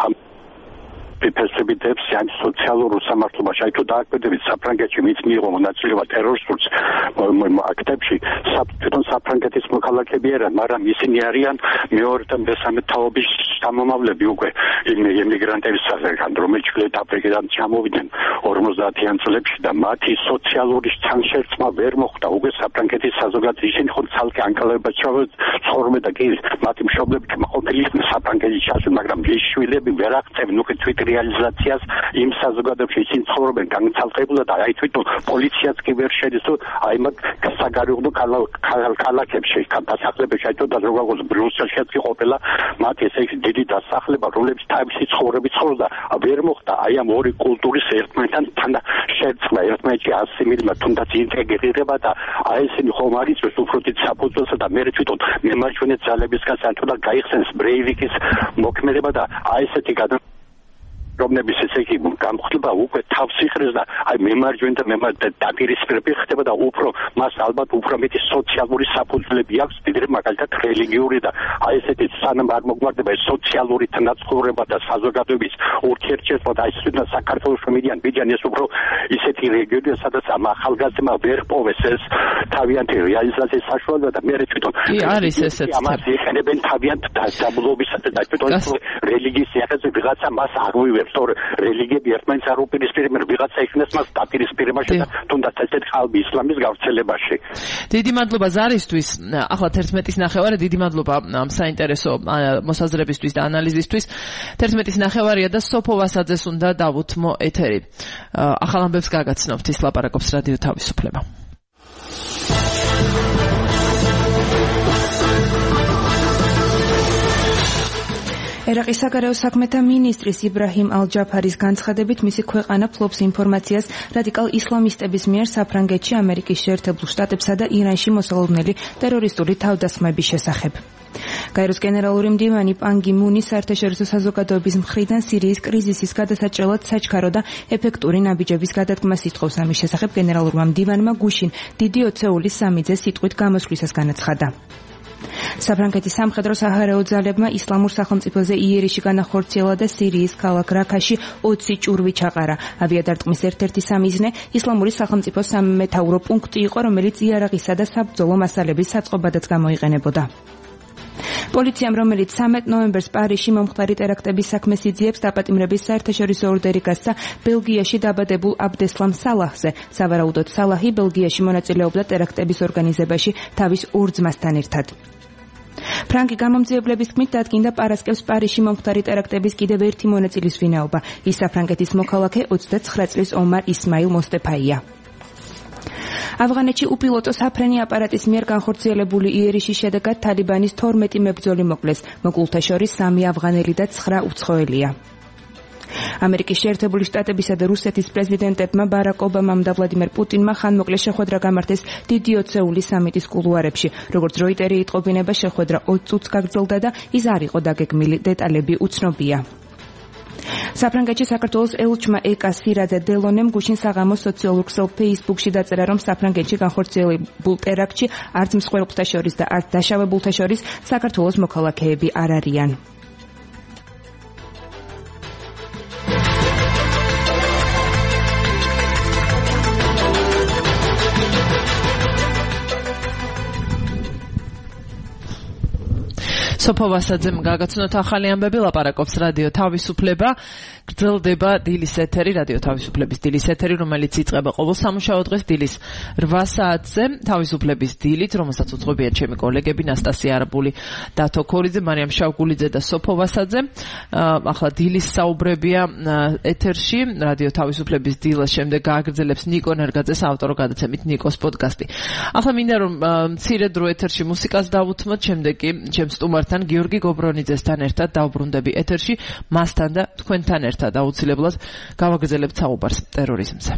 ფესვები დებს ანტისოციალურ სამართლობაში. აი თუ დააკვირდებით საფრანგეთში მით მიიღო მონაწილეობა ტერორისტულ აქტებში, თვითონ საფრანგეთის მოქალაქეები არიან, მაგრამ ისინი არიან მეორე და მესამე თაობის შთამომავლები უკვე იმიგრანტების სასერგან, რომელიც ჩრდილოეთ აფრიკიდან ჩამოვიდნენ ორმოცდაათიან წლებში და მათი სოციალური ჩანშერწმა ვერ მოხდა. უკვე საფრანგეთის საზოგადოება ისინი ხო ცალკე ანკლებად ცხოვრობენ და კი მათი მშობლები ყოფილი საფრანგეთის ჩასული, მაგრამ ის შვილები ვერ აღწევენ უკვე თვითრი რეალიზაციას იმ საზოგადოებაში ისინი ცხოვრობენ განცალკევულად და აი თვითონ პოლიციაც კი ვერ შედის თუ აი მაგ საგარეუბნო ქალაქებში დასახლებებში აი თუ და როგორ ბრიუსელშიც კი ყოფილა მათ ესე იგი დიდი დასახლება რომლებიც თავისი ცხოვრებით ცხოვრობდა ვერ მოხდა აი ამ ორი კულტურის ერთმანეთთან თან შერწყმა ერთმანეთში ასიმილირება თუნდაც ინტეგრირება და აი ესენი ხომ არის უფრო დიდ საფუძველსა და მე თვითონ მემარჯვენე ძალებისგან თუნდაც გაიხსენეს ბრეივიკის მოქმედება და აი ესეთი გადა რომნების ესე იგი გამხდება უკვე თავს იხრეს და აი მემარჯვენე და მემარჯვენე დაპირისპირება ხდება და უფრო მას ალბათ უფრო მეტი სოციალური საფუძვლები აქვს ვიდრე მაგალითად რელიგიური და აი ესეთი სანამ არ მოგვარდება ეს სოციალური თანაცხოვრება და საზოგადოების ურთიერთობა და აი ეს საქართველოს მედიან ბიჯანი ეს უფრო ისეთი რეგიონია სადაც ამ ახალგაზრდებმა ვერ პოვეს ეს თავიანთი რეალიზაციის საშუალება და მე თვითონ კი არის ესეც ამას ეხენებენ თავიანთ დასაბლობისა და თვითონ რელიგიის ახალზე ვიღაცა მას არ უვიერ თორე რელიგიები ერთმანეთს არ უპირისპირებენ ვიღაცა იქნეს მას დაპირისპირებაში და თუნდაც ესეთი ხალხი ისლამის გავრცელებაში. დიდი მადლობა ზარისთვის. ახლა თერთმეტის ნახევარი დიდი მადლობა ამ საინტერესო მოსაზრებისთვის და ანალიზისთვის. თერთმეტის ნახევარია და სოფო ვასაძეს უნდა დავუთმო ეთერი. ახალ ამბებს გაგაცნობთ ის ლაპარაკობს რადიო თავისუფლება. ერაყის საგარეო საქმეთა მინისტრის იბრაჰიმ ალ-ჯაფარის განცხადებით მისი ქვეყანა ფლობს ინფორმაციას რადიკალ ისლამისტების მიერ საფრანგეთში, ამერიკის შეერთებულ შტატებსა და ირანში მოსალოდნელი ტერორისტული თავდასხმების შესახებ. გაეროს გენერალური მდივანი პან გი მუნი საერთაშორისო საზოგადოების მხრიდან სირიის კრიზისის გადასაჭრელად საჩქარო და ეფექტური ნაბიჯების გადადგმას ითხოვს. ამის შესახებ გენერალურმა მდივანმა გუშინ დიდი ოცეულის სამიძე სიტყვით გამოსვლისას განაცხადა. საფრანგეთის სამხედრო საჰარაო ძალებმა ისლამურ სახელმწიფოზე იერიში განახორციელა და სირიის ქალაქ რაქაში ოცი ჭურვი ჩაყარა. ავიადარტყმის ერთ-ერთი სამიზნე ისლამური სახელმწიფოს სამმეთაურო პუნქტი იყო, რომელიც იარაღისა და საბრძოლო მასალების საწყობადაც გამოიყენებოდა. პოლიციამ, რომელიც სამი ნოემბერს პარიზში მომხდარი ტერაქტების საქმეს იძიებს, დაპატიმრების საერთაშორისო ორდერი გასცა ბელგიაში დაბადებულ აბდესლამ სალაჰზე. სავარაუდოდ სალაჰი ბელგიაში მონაწილეობდა ტერაქტების ორგანიზებაში თავის ორ ძმასთან ერთად. ფრანგი გამომძიებლების თქმით დადგინდა პარასკევს პარიზში მომხდარი ტერაქტების კიდევ ერთი მონაწილის ვინაობა. ის საფრანგეთის მოქალაქე ოცდაცხრა წლის ომარ ისმაილ მოსტეფაია. ავღანეთში უპილოტო საფრენი აპარატის მიერ განხორციელებული იერიშის შედეგად თალიბანის თორმეტი მებრძოლი მოკლეს. მოკლულთა შორის სამი ავღანელი და ცხრა უცხოელია. ამერიკის შეერთებული შტატებისა და რუსეთის პრეზიდენტებმა ბარაკ ობამამ და ვლადიმერ პუტინმა ხანმოკლე შეხვედრა გამართეს დიდი ოცეულის სამიტის კულუარებში. როგორც როიტერი იტყობინება, შეხვედრა ოც წუთს გაგრძელდა და ის არ იყო დაგეგმილი, დეტალები უცნობია. საფრანგეთში საქართველოს ელჩმა ეკა სირაძე დელონემ გუშინ საღამოს სოციალურ ქსელ ფეისბუქში დაწერა, რომ საფრანგეთში განხორციელებულ ტერაქტში არც მსხვერპლთა შორის და არც დაშავებულთა შორის საქართველოს მოქალაქეები არ არიან. სოფო ვასაძემ გაგაცნოთ ახალი ამბები, ლაპარაკობს რადიო თავისუფლება. გრძელდება დილის ეთერი, რადიო თავისუფლების დილის ეთერი, რომელიც იწყება ყოველ სამუშაო დღეს დილის რვა საათზე. თავისუფლების დილით, რომელსაც უძღვებიან ჩემი კოლეგები ნასტასია არაბული, დათო ქორიძე, მარიამ შავგულიძე და სოფო ვასაძე. ახლა დილის საუბრებია ეთერში, რადიო თავისუფლების დილას შემდეგ გააგრძელებს ნიკო ნერგაძეს ავტორო გადაცემით ნიკოს პოდკასტი. ახლა მინდა რომ მცირე დრო ეთერში მუსიკას დავუთმოთ, შემდეგ კი ჩემ სტუმართან გიორგი გობრონიძესთან ერთად დავბრუნდები ეთერში, მასთან და თქვენთან ერთად აუცილებლად გავაგრძელებთ საუბარს ტერორიზმზე.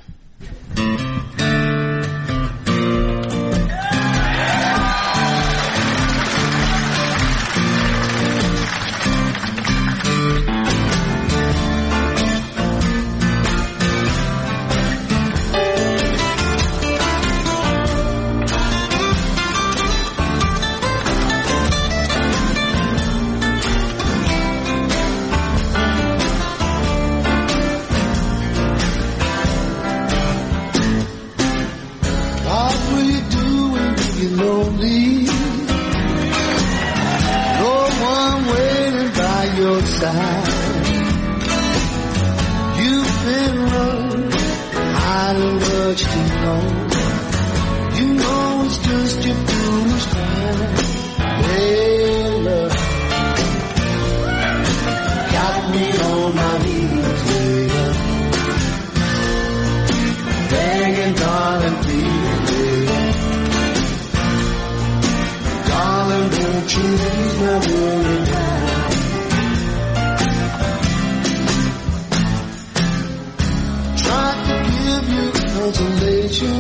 Got me on my knees. give you consolation.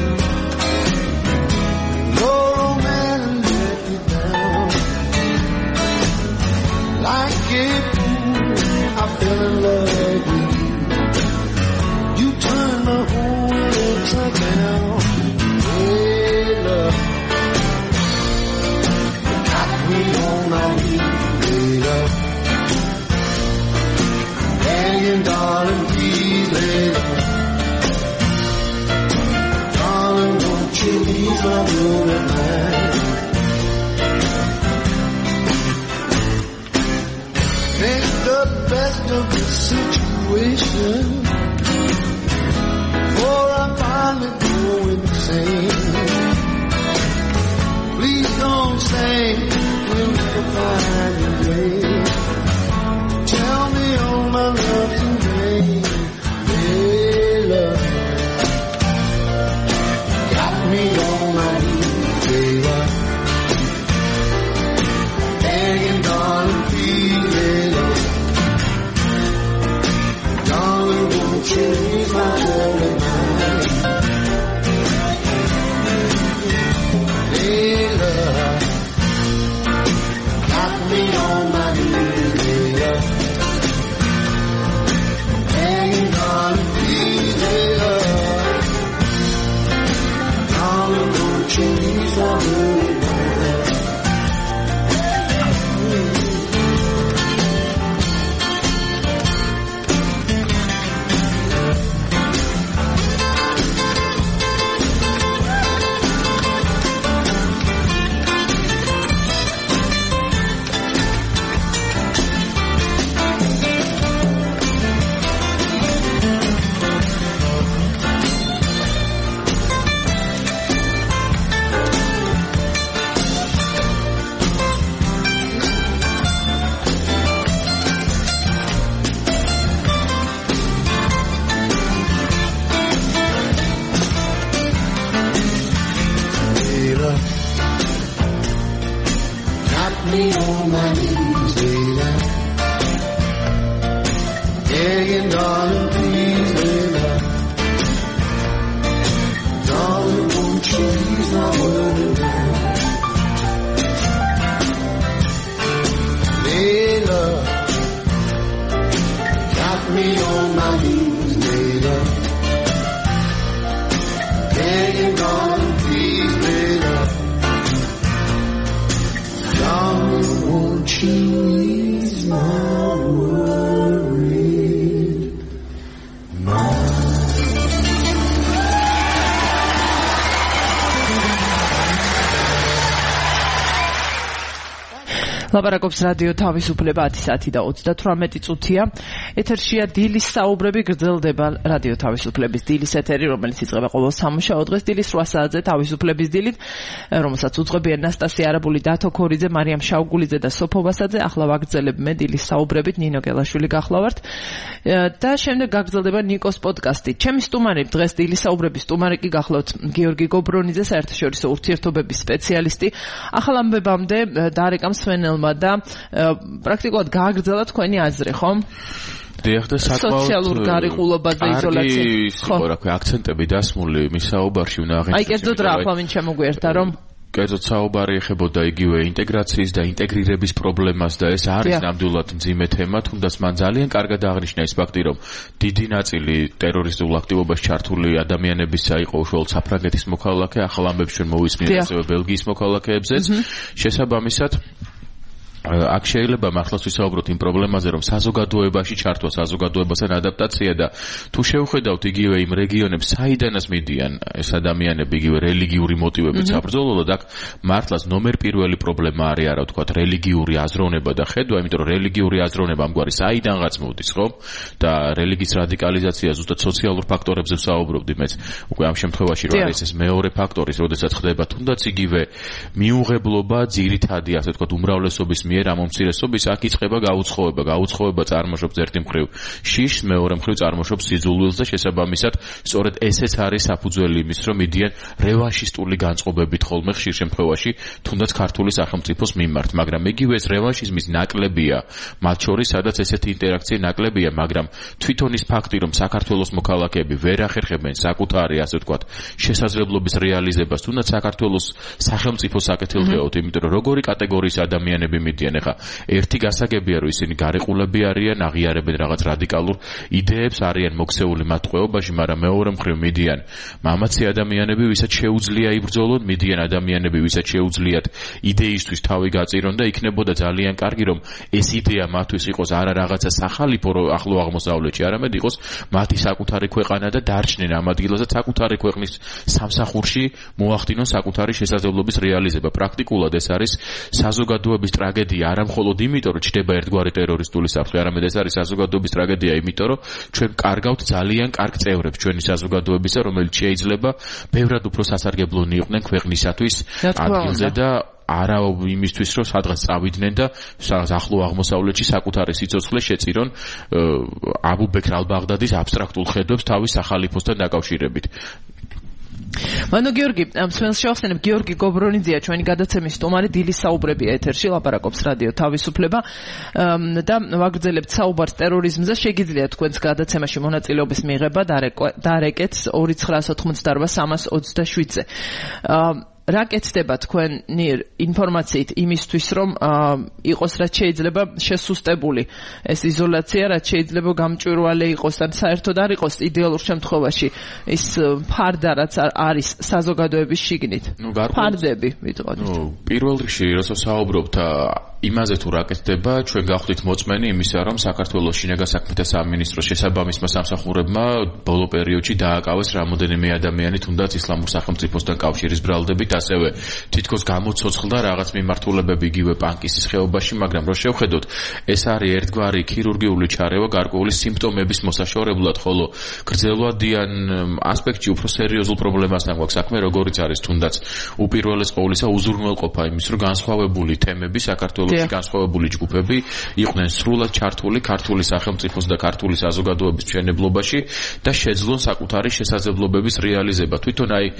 Your old man let you down. Like a fool, I fell in love with you. You turned my whole world upside down. Hey, love, got me on my knees, hey, love. Begging, darling, please, lay love. Darling, won't you ease my room at night? Make the best of the situation before I finally go insane. Please don't say we'll never find a way. Tell me all my love's in vain. Hey, love, got me on my knees, hey, love. Begging, darling, please, hey, love. Darling, won't you ease my lonely mind? Hey, love, got me on my knees, hey, love. Begging, darling, please, hey, love. Darling, won't you ease my lonely mind? ლაპარაკობს რადიო თავისუფლება ათი საათი და ოცდათვრამეტი წუთია. ეთერშია დილის საუბრები, გრძელდება რადიო თავისუფლების დილის ეთერი, რომელიც იწყება ყოველ სამუშაო დღეს დილის რვა საათზე თავისუფლების დილით, რომელსაც უძღვებიან ნასტასია არაბული, დათო ქორიძე, მარიამ შავგულიძე და სოფო ვასაძე. ახლა ვაგრძელებ მე დილის საუბრებით, ნინო გელაშვილი გახლავართ და შემდეგ გაგრძელდება ნიკოს პოდკასტი. ჩემი სტუმარი დღეს დილის საუბრების სტუმარი კი გახლავთ გიორგი გობრონიძე, საერთაშორისო ურთიერთობების სპეციალისტი. ახალ ამბებამდე დარეკამ სვენელმა და პრაქტიკულად გააგრძელა თქვენი აზრი, ხო? დიახ, და საკმაოდ სოციალურ გარიყულობაზე იზოლაცია. ხო, რა ქვია, აქცენტები დასმული მის საუბარში უნდა აღინიშნოს. აი, კერძოდ რა, ახლა ვინ შემოგვიერთა, რომ კერძოდ საუბარი ეხებოდა იგივე ინტეგრაციის და ინტეგრირების პრობლემას და ეს არის ნამდვილად მძიმე თემა, თუნდაც მან ძალიან კარგად აღნიშნა ეს ფაქტი, რომ დიდი ნაწილი ტერორისტულ აქტივობაში ჩართული ადამიანებისა იყო უშუალოდ საფრანგეთის მოქალაქე, ახალ ამბებს ჩვენ მოვისმინეთ ასევე ბელგიის მოქალაქეებზეც. შესაბამისად აქ შეიძლება მართლაც ვისაუბროთ იმ პრობლემაზე, რომ საზოგადოებაში ჩართვა, საზოგადოებასთან ადაპტაცია და თუ შევხედავთ იგივე იმ რეგიონებს, საიდანაც მიდიან ეს ადამიანები, იგივე რელიგიური მოტივებით საბრძოლოდ, აქ მართლაც ნომერ პირველი პრობლემა არის არა ვთქვათ რელიგიური აზროვნება და ხედვა, იმიტომ რომ რელიგიური აზროვნება ამგვარი საიდანღაც მოდის, ხო? და რელიგიის რადიკალიზაცია ზუსტად სოციალურ ფაქტორებზე ვსაუბრობდი მეც. უკვე ამ შემთხვევაში რა არის ეს მეორე ფაქტორი, როდესაც ხდება თუნდაც იგივე მიუღებლობა ძირითადი, ასე ვთქვათ, უმრავლესობის მიერ მიერ ამ უმცირესობის აქ იწყება გაუცხოება, გაუცხოება წარმოშობს ერთი მხრივ შიშს, მეორე მხრივ წარმოშობს სიძულვილს და შესაბამისად სწორედ ესეც არის საფუძველი იმის, რომ მიდიან რევანშისტული განწყობებით ხოლმე ხშირ შემთხვევაში თუნდაც ქართული სახელმწიფოს მიმართ, მაგრამ იგივე ეს რევანშიზმის ნაკლებია, მათ შორის სადაც ესეთი ინტერაქცია ნაკლებია, მაგრამ თვითონ ის ფაქტი, რომ საქართველოს მოქალაქეები ვერ ახერხებენ საკუთარი, ასე ვთქვათ, შესაძლებლობის რეალიზებას, თუნდაც საქართველოს სახელმწიფოს აკეთილდღეოდ, იმიტომ რომ როგორი კატეგორიის ადამიანები მიდიან, ეხა ერთი გასაგებია, რომ ისინი გარიყულები არიან, აღიარებენ რაღაც რადიკალურ იდეებს, არიან მოქცეული მათ ტყვეობაში, მაგრამ მეორე მხრივ მიდიან მამაცი ადამიანები, ვისაც შეუძლია იბრძოლონ, მიდიან ადამიანები, ვისაც შეუძლიათ იდეისთვის თავი გაწირონ და იქნებოდა ძალიან კარგი, რომ ეს იდეა მათთვის იყოს არა რაღაცა სახალიფო ახლო აღმოსავლეთში, არამედ იყოს მათი საკუთარი ქვეყანა და დარჩნენ ამ ადგილაზე საკუთარი ქვეყნის სამსახურში მოახდინონ საკუთარი შესაძლებლობის რეალიზება. პრაქტიკულად ეს არის საზოგადოების ტრაგედია, არა მხოლოდ იმიტომ, რომ ჩდება ერთგვარი ტერორისტული საფრთხე, არამედ ეს არის საზოგადოების ტრაგედია, იმიტომ, რომ ჩვენ კარგავთ ძალიან კარგ წევრებს ჩვენი საზოგადოებისა, რომელიც შეიძლება ბევრად უფრო სასარგებლონი იყვნენ ქვეყნისათვის ადგილზე და არა იმისთვის, რომ სადღაც წავიდნენ და ახლო აღმოსავლეთში საკუთარი სიცოცხლე შეწირონ აბუ ბექრ ალ-ბაღდადის აბსტრაქტულ ხედვებს თავის სახალიფოსთან დაკავშირებით. მანო გიორგი, მსმენელს შევახსენებ, გიორგი გობრონიძეა ჩვენი გადაცემის სტუმარი, დილის საუბრებია ეთერში, ლაპარაკობს რადიო თავისუფლება და ვაგრძელებთ საუბარს ტერორიზმზე. შეგიძლიათ თქვენს გადაცემაში მონაწილეობის მიღება დარეკეთ ორი ცხრა ოცდაოთხმოცდაორბა სამას ოცდაშვიდზე. რა კეთდება თქვენი ინფორმაციით იმისთვის, რომ იყოს რაც შეიძლება შესუსტებული ეს იზოლაცია, რაც შეიძლება გამჭვირვალე იყოს, ან საერთოდ არ იყოს იდეალურ შემთხვევაში ის ფარდა, რაც არის საზოგადოების შიგნით. ფარდები, ვიტყოდით. ნუ, პირველ რიგში, როცა საუბრობთ იმაზე თუ რა კეთდება, ჩვენ გავხდით მოწმენი იმისა, რომ საქართველოს შინაგან საქმეთა სამინისტროს შესაბამისმა სამსახურებმა ბოლო პერიოდში დააკავეს რამოდენიმე ადამიანი თუნდაც ისლამურ სახელმწიფოსთან კავშირის ბრალდებით, ასევე თითქოს გამოცოცხლდა რაღაც მიმართულებები იგივე პანკისის ხეობაში, მაგრამ რო შევხედოთ, ეს არის ერთგვარი ქირურგიული ჩარევა გარკვეული სიმპტომების მოსაშორებლად, ხოლო გრძელვადიან ასპექტში უფრო სერიოზულ პრობლემასთან გვაქვს საქმე, როგორიც არის თუნდაც უპირველეს ყოვლისა უზრუნველყოფა იმის, რომ განსხვავებული თემები საქართველოს განსხვავებული ჯგუფები იყვნენ სრულად ჩართული ქართული სახელმწიფოს და ქართული საზოგადოების მშენებლობაში და შეძლონ საკუთარი შესაძლებლობების რეალიზება. თვითონ აი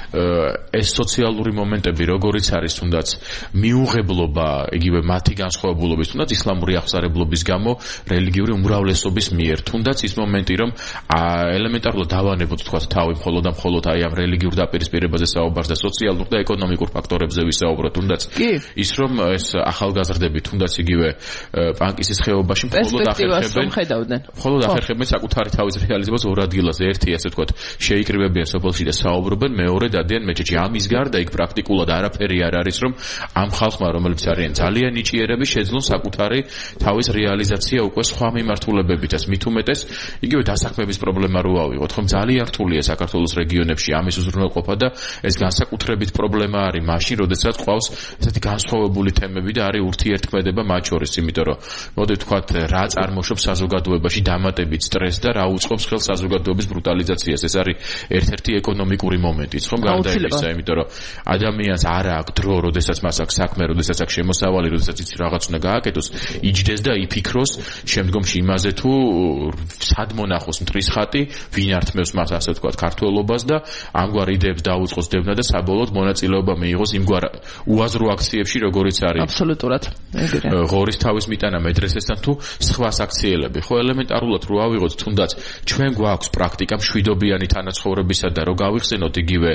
ეს სოციალური მომენტები, როგორიც არის თუნდაც მიუღებლობა, იგივე მათი განსხვავებულობის, თუნდაც ისლამური აღსარებლობის გამო რელიგიური უმრავლესობის მიერ, თუნდაც ის მომენტი, რომ ელემენტარულად დავანებოთ თქვა თავი მხოლოდ და მხოლოდ აი ამ რელიგიურ დაპირისპირებაზე საუბარს და სოციალურ და ეკონომიკურ ფაქტორებზე ვისაუბროთ, თუნდაც ის რომ ეს ახალგაზრდები თუნდაც იგივე პანკისის ხეობაში მხოლოდ ახერხებენ მხოლოდ ახერხებენ საკუთარი თავის რეალიზებას ორ ადგილას, ერთი ასე ვთქვათ შეიკრიბებიან სოფელში და საუბრობენ, მეორე დადიან მეჩეთში. ამის გარდა იქ პრაქტიკულად არაფერი არ არის, რომ ამ ხალხმა, რომელიც არიან ძალიან ნიჭიერები, შეძლონ საკუთარი თავის რეალიზაცია უკვე სხვა მიმართულებებითაც. მით უმეტეს იგივე დასაქმების პრობლემა რო ავიღოთ, ხომ ძალიან რთულია საქართველოს რეგიონებში ამის უზრუნველყოფა და ეს განსაკუთრებით პრობლემა არის მაშინ, როდესაც ყავს ესეთი განსხვავებული თემები და არის ურთიერთქმედება მათ შორის, იმიტომ რომ მოდი ვთქვათ რა წარმოშობს საზოგადოებაში დამატებით სტრესს და რა უწყობს ხელს საზოგადოების ბრუტალიზაციას. ეს არის ერთ-ერთი ეკონომიკური მომენტიც, ხომ გარდა იმისა, იმიტომ რომ ადამიანს არ აქვს დრო, როდესაც მას აქვს საქმე, როდესაც აქვს შემოსავალი, როდესაც იცი რაღაც უნდა გააკეთოს, იჯდეს და იფიქროს შემდგომში იმაზე თუ სად მონახოს მტრის ხატი, ვინ ართმევს მას ასე ვთქვათ ქართველობას და ამგვარ იდეებს დაუწყოს დევნა და საბოლოოდ მონაწილეობა მიიღოს იმგვარ უაზრო აქციებში, როგორიც არის აბსოლუტურად ღორის თავის მიტანა მედრესესთან თუ სხვა საქციელები. ხო ელემენტარულად რო ავიღოთ, თუნდაც ჩვენ გვაქვს პრაქტიკა მშვიდობიანი თანაცხოვრებისა და რო გავიხსენოთ იგივე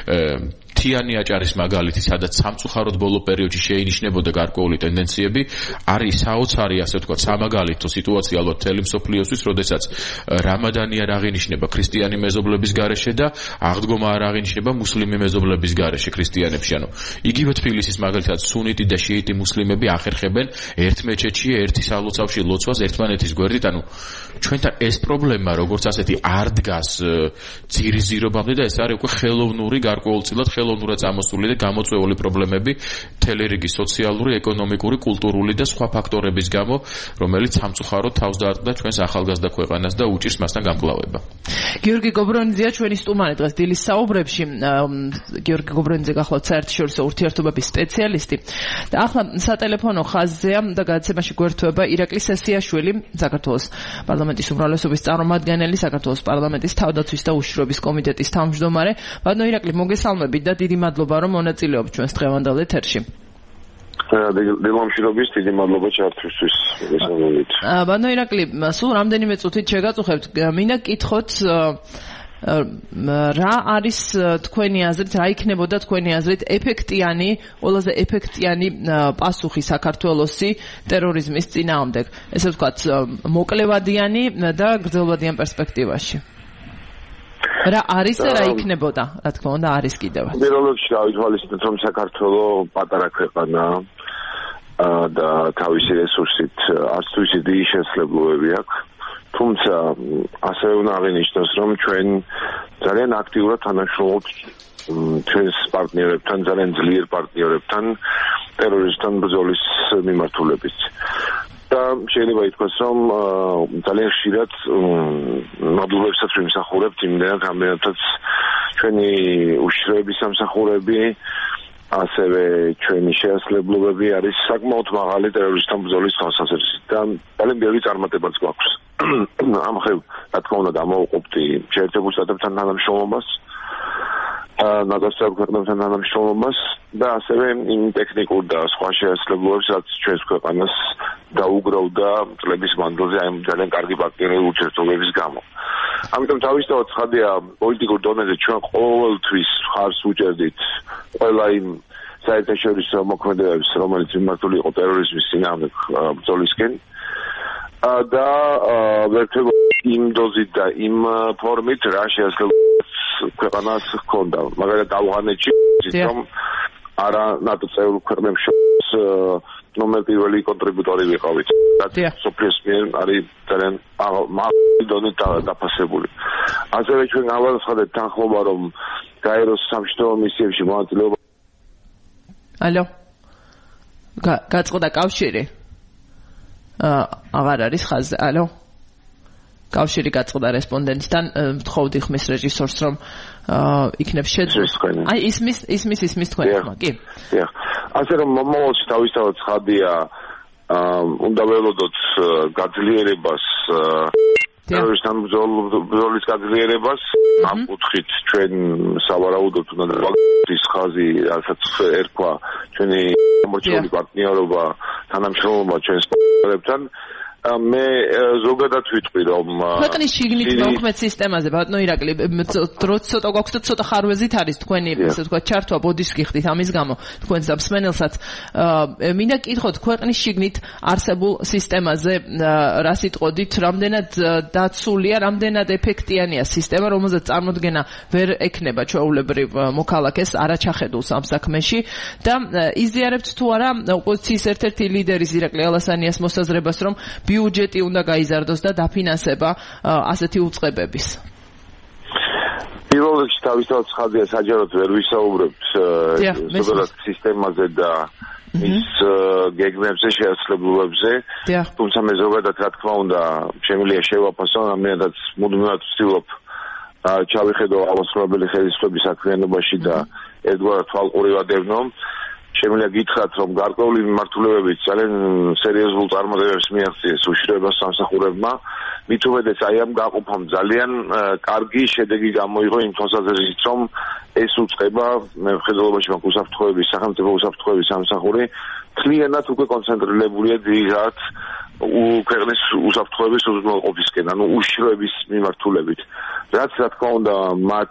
თიანი აჭარის მაგალითი, სადაც სამწუხაროდ ბოლო პერიოდში შეინიშნებოდა გარკვეული ტენდენციები, არის საოცარი ასე ვთქვათ სამაგალითო სიტუაცია ალბათ მთელი მსოფლიოსთვის, როდესაც რამადანი არ აღინიშნება ქრისტიანი მეზობლების გარეშე და აღდგომა არ აღინიშნება მუსლიმი მეზობლების გარეშე ქრისტიანებში. ანუ იგივე თბილისის მაგალითად სუნიტი და შიიტი მუსლიმები ახერხებენ ერთ მეჩეთში, ერთი სალოცავში ლოცვას ერთმანეთის გვერდით. ანუ ჩვენთან ეს პრობლემა როგორც ასეთი არ დგას ძირიზირობამდე და ეს არის უკვე ხელოვნური გარკვეულწილად ხელოვნურად წამოსული და გამოწვეული პრობლემები მთელი რიგი სოციალური, ეკონომიკური, კულტურული და სხვა ფაქტორების გამო, რომელიც სამწუხაროდ თავს დაარტყდა ჩვენს ახალგაზრდა ქვეყანას და უჭირს მასთან გამკლავება. გიორგი გობრონიძეა ჩვენი სტუმარი დღეს დილის საუბრებში. გიორგი გობრონიძე გახლავთ საერთაშორისო ურთიერთობების სპეციალისტი და ახლა სატელეფონო ხაზზეა და გადაცემაში გვერდება ირაკლი სესიაშვილი, საქართველოს პარლამენტის უმრავლესობის წარმომადგენელი, საქართველოს პარლამენტის თავდაცვის და უშიშროების კომიტეტის თავმჯდომარე. ბატონო ირაკლი, მოგესალმებით და დიდი მადლობა რომ მონაწილეობთ ჩვენს დღევანდელ ეთერში. დილამშვიდობის, დიდი მადლობა ჩართვისთვის. მოგესალმებით. ბატონო ირაკლი, სულ რამდენიმე წუთით შეგაწუხებთ. მინდა გკითხოთ რა არის თქვენი აზრით, რა იქნებოდა თქვენი აზრით ეფექტიანი, ყველაზე ეფექტიანი პასუხი საქართველოსი ტერორიზმის წინააღმდეგ, ესე ვთქვათ, მოკლევადიანი და გრძელვადიან პერსპექტივაში. რა არის და რა იქნებოდა, რა თქმა უნდა, არის კიდევაც. პირველ რიგში დავითვალისწინოთ, რომ საქართველო პატარა ქვეყანაა და თავისი რესურსით არც თუ ისე დიდი შესაძლებლობები აქვს. თუმცა ასევე უნდა აღინიშნოს, რომ ჩვენ ძალიან აქტიურად თანამშრომლობთ ჩვენს პარტნიორებთან, ძალიან ძლიერ პარტნიორებთან ტერორიზმთან ბრძოლის მიმართულებით. და შეიძლება ითქვას, რომ ძალიან ხშირად მადლობებსაც ვიმსახურებთ იმდენად, რამდენადაც ჩვენი უშიშროების სამსახურები, ასევე ჩვენი შესაძლებლობები არის საკმაოდ მაღალი ტერორიზმთან ბრძოლის თვალსაზრისით და ძალიან ბევრი წარმატებაც გვაქვს. ამ ხელ, რა თქმა უნდა, დამოუყობთ შეერთებულ შტატებთან თანამშრომლობას, ნატოს ქვეყნებთან თანამშრომლობას და ასევე იმ ტექნიკურ და სხვა შესაძლებლობებს, რაც ჩვენს ქვეყანას დაუგროვდა წლების მანძილზე აი ძალიან კარგი პარტნიორული ურთიერთობების გამო. ამიტომ თავისთავად ცხადია, პოლიტიკურ დონეზე ჩვენ ყოველთვის ხარს უჭერდით ყველა იმ საერთაშორისო მოქმედებებს, რომელიც მიმართული იყო ტერორიზმის წინააღმდეგ ბრძოლისკენ და ვერთვებო იმ დოზით და იმ ფორმით რა შესაძლებლობებს ქვეყანას ჰქონდა. მაგალითად ავღანეთში რომ არა ნატო წევრ ქვეყნებს შორის ნომერ პირველი კონტრიბუტორი ვიყავით. რაც სოფლიოს მიერ არის ძალიან მაღალი დონით დაფასებული. ასევე ჩვენ გავაცხადეთ თანხმობა, რომ გაეროს სამშვიდობო მისიებში მონაწილეობა. ალო. გაწყდა კავშირი? აღარ არის ხაზზე. ალო. კავშირი გაწყდა რესპონდენტთან, ვთხოვდი ხმის რეჟისორს, რომ იქნებს შეძლოს. აი ისმის ისმის ისმის თქვენი ხმა, კი. დიახ. ასე რომ მომავალში თავისთავად ცხადია, უნდა ველოდოთ გაძლიერებას ტერორიზმთან ბრძოლის გაძლიერებას. ამ კუთხით ჩვენ სავარაუდოდ უნდა ის ხაზი, რასაც ერქვა ჩვენი მომორჩეული პარტნიორობა, თანამშრომლობა ჩვენს პარტნიორებთან. მე ზოგადად ვიტყვი, რომ ქვეყნის შიგნით მოქმედ სისტემაზე, ბატონო ირაკლი, დროც ცოტა გვაქვს და ცოტა ხარვეზით არის თქვენი, ასე ვთქვათ, ჩართვა ბოდის გიხდით ამის გამო, თქვენს მსმენელსაც. მინდა გკითხოთ, ქვეყნის შიგნით არსებულ სისტემაზე რა სიტყოდით, რამდენად დაცულია, რამდენად ეფექტიანია სისტემა, რომელზეც წარმოდგენა ვერ ექნება ჩვეულებრივ მოქალაქეს არაჩახედულს ამ საქმეში და იზიარებთ თუ არა ოპოზიციის ერთ-ერთი ლიდერის ირაკლი ალასანიას მოსაზრებას, რომ ბიუჯეტი უნდა გაიზარდოს და დაფინანსება ასეთი უწყებების. პირველ რიგში თავისთავად ცხადია, საჯაროდ ვერ ვისაუბრებთ ზოგადად სისტემაზე და ის გეგმებზე, შესაძლებლობებზე. თუმცა მე ზოგადად რა თქმა უნდა, შემიძლია შევაფასო, რამდენადაც მუდმივად ვცდილობ ჩავიხედო ავასრულებელი ხელისუფლების საქმიანობაში და ერთგვარად თვალყურივად ევნო. შემიძლია გითხრათ, რომ გარკვეული მიმართულებებით ძალიან სერიოზულ წარმატებებს მიაღწიეს უშიშროებას სამსახურებმა. მით უმეტეს აი ამ გაყოფამ ძალიან კარგი შედეგი გამოიღო იმ თვალსაზრისით, რომ ეს უწყება მხედველობაში მაქვს უსაფრთხოების, სახელმწიფო უსაფრთხოების სამსახური მთლიანად უკვე კონცენტრირებულია ძირითადად ქვეყნის უსაფრთხოების უზრუნველყოფისკენ, ანუ უშიშროების მიმართულებით. რაც რა თქმა უნდა მათ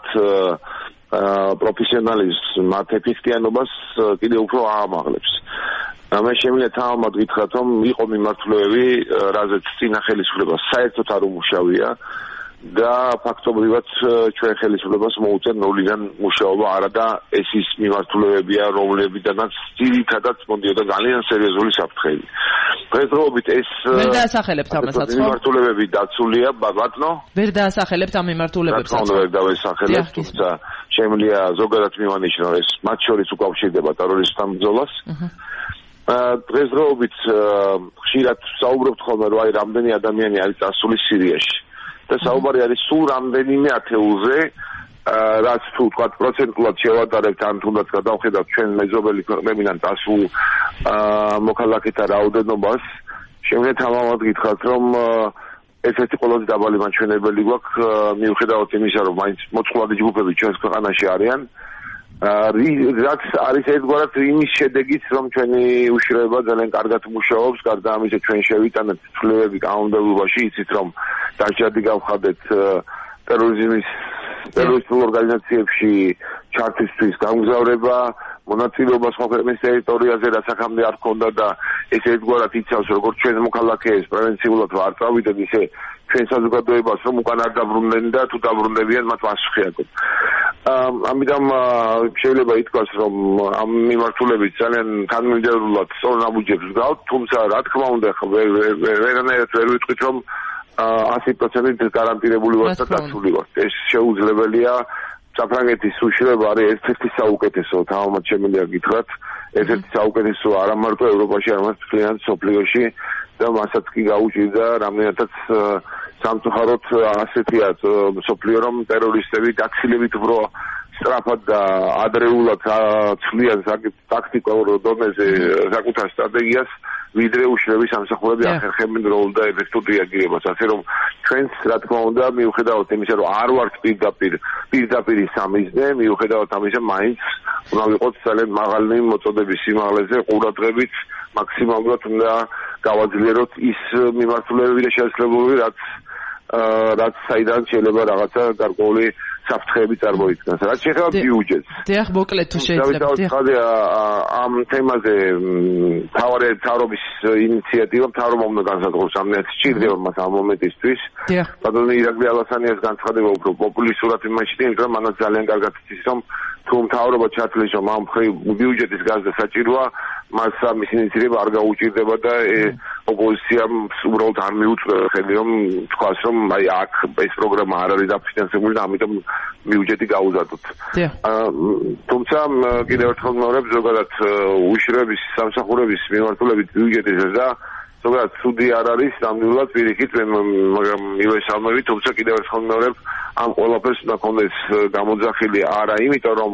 პროფესიონალიზმს, მათ ეფექტიანობას კიდევ უფრო აამაღლებს. მე შემიძლია თავად გითხრათ, რომ იყო მიმართულებები, რაზეც წინა ხელისუფლება საერთოდ არ უმუშავია და ფაქტობრივად ჩვენ ხელისუფლებას მოუწევთ ნულიდან მუშაობა, არა და ეს ის მიმართულებებია, რომლებიდანაც ძირითადად მომდიოდა ძალიან სერიოზული საფრთხეები. დღესდღეობით ეს ვერ დაასახელებთ ამასაც, ხო? მიმართულებები დაცულია, ბატონო? ვერ დაასახელებთ ამ მიმართულებებს. რა თქმა უნდა, ვერ დავესახელებ, თუმცა შემიძლია ზოგადად მივანიშნო, ეს მათ შორის უკავშირდება ტერორისტთან ბრძოლას. დღესდღეობით ხშირად საუბრობთ ხოლმე, რომ აი რამდენი ადამიანი არის წასული სირიაში. და საუბარი არის სულ რამდენიმე ათეულზე, რაც თუ თქვა პროცენტულად შევადარებთ, ან თუნდაც გადავხედავთ ჩვენ მეზობელი ქვეყნებიდან წასულ მოქალაქეთა რაოდენობას, შემიძლია თამამად გითხრათ, რომ ერთ-ერთი ყველაზე დაბალი მაჩვენებელი გვაქვს, მიუხედავად იმისა, რომ მაინც მოწყვლადი ჯგუფები ჩვენს ქვეყანაში არიან, რაც არის ერთგვარად იმის შედეგიც, რომ ჩვენი უშიშროება ძალიან კარგად მუშაობს, გარდა ამისა ჩვენ შევიტანეთ ცვლილებები კანონმდებლობაში, იცით რომ დაჭადი გავხადეთ ტერორიზმის ტერორისტულ ორგანიზაციებში ჩართვისთვის გამგზავრება, მონაწილეობა სხვა ქვეყნის ტერიტორიაზე, რაც აქამდე არ ჰქონდა და ეს ერთგვარად იცავს როგორც ჩვენს მოქალაქეებს პრევენციულად არ წავიდეთ, ისე ჩვენ საზოგადოებას რომ უკან არ დაბრუნდნენ და თუ დაბრუნდებიან მათ პასუხი აქვთ. ამიტომ შეიძლება ითქვას, რომ ამ მიმართულებით ძალიან თანმიმდევრულად სწორ ნაბუჯებს ვგავთ, თუმცა რა თქმა უნდა ვერანაირად ვერ ვიტყვით, რომ ასი პროცენტით გარანტირებული ვართ და დაცული ვართ. ეს შეუძლებელია. საფრანგეთის უშიშროება არის ერთ-ერთი საუკეთესო, თამამად შემიძლია გითხრათ, ერთ-ერთი საუკეთესო არა მარტო ევროპაში, არამედ მთლიანად მსოფლიოში და მასაც კი გაუჭირდა რამდენადაც სამწუხაროდ ასეთია მსოფლიო, რომ ტერორისტები გაცილებით უფრო სწრაფად და ადრეულად ცვლიან ტაქტიკურ დონეზე საკუთარ სტრატეგიას, ვიდრე უშიშროების სამსახურები ახერხებენ როლ და ეფექტურ რეაგირებას. ასე რომ ჩვენს რა თქმა უნდა, მიუხედავად იმისა, რომ არ ვართ პირდაპირ პირდაპირ სამიზნე, მიუხედავად ამისა, მაინც უნდა ვიყოთ ძალიან მაღალი მოწოდების სიმაღლეზე, ყურადღებით მაქსიმალურად უნდა გავაძლიეროთ ის მიმართულებები და შესაძლებლობები, რაც რაც საიდან შეიძლება რაღაცა გარკვეული საფრთხეები წარმოიქმნას. რაც შეეხება ბიუჯეტს. დიახ, მოკლედ თუ შეიძლება. ამ თემაზე მთავარი მთავრობის ინიციატივა მთავრობა უნდა განსაზღვროს ამნაირად სჭირდება მას ამ მომენტისთვის. ბატონი ირაკლი ალასანიას განცხადება უფრო პოპულისტურად იმაშინ, რომ მანაც ძალიან კარგად იცის, რომ თუ მთავრობა ჩათვლის, რომ ამ ბიუჯეტის გაზრდა საჭიროა, მას ამის ინიციატივა არ გაუჭირდება და ოპოზიციამ უბრალოდ არ მიუწვევა ხელი, რომ თქვას, რომ აი აქ ეს პროგრამა არ არის დაფინანსებული და ამიტომ ბიუჯეტი გაუზადოთ. თუმცა კიდევ ერთხელ ვიმეორებ, ზოგადად უშიშროების სამსახურების მიმართულებით ბიუჯეტის და ზოგადად ცუდი არ არის, ნამდვილად პირიქით, მაგრამ მივესალმები, თუმცა კიდევ ერთხელ ვიმეორებ, ამ ყველაფერს უნდა ქონდეს გამოძახილი არა იმიტომ, რომ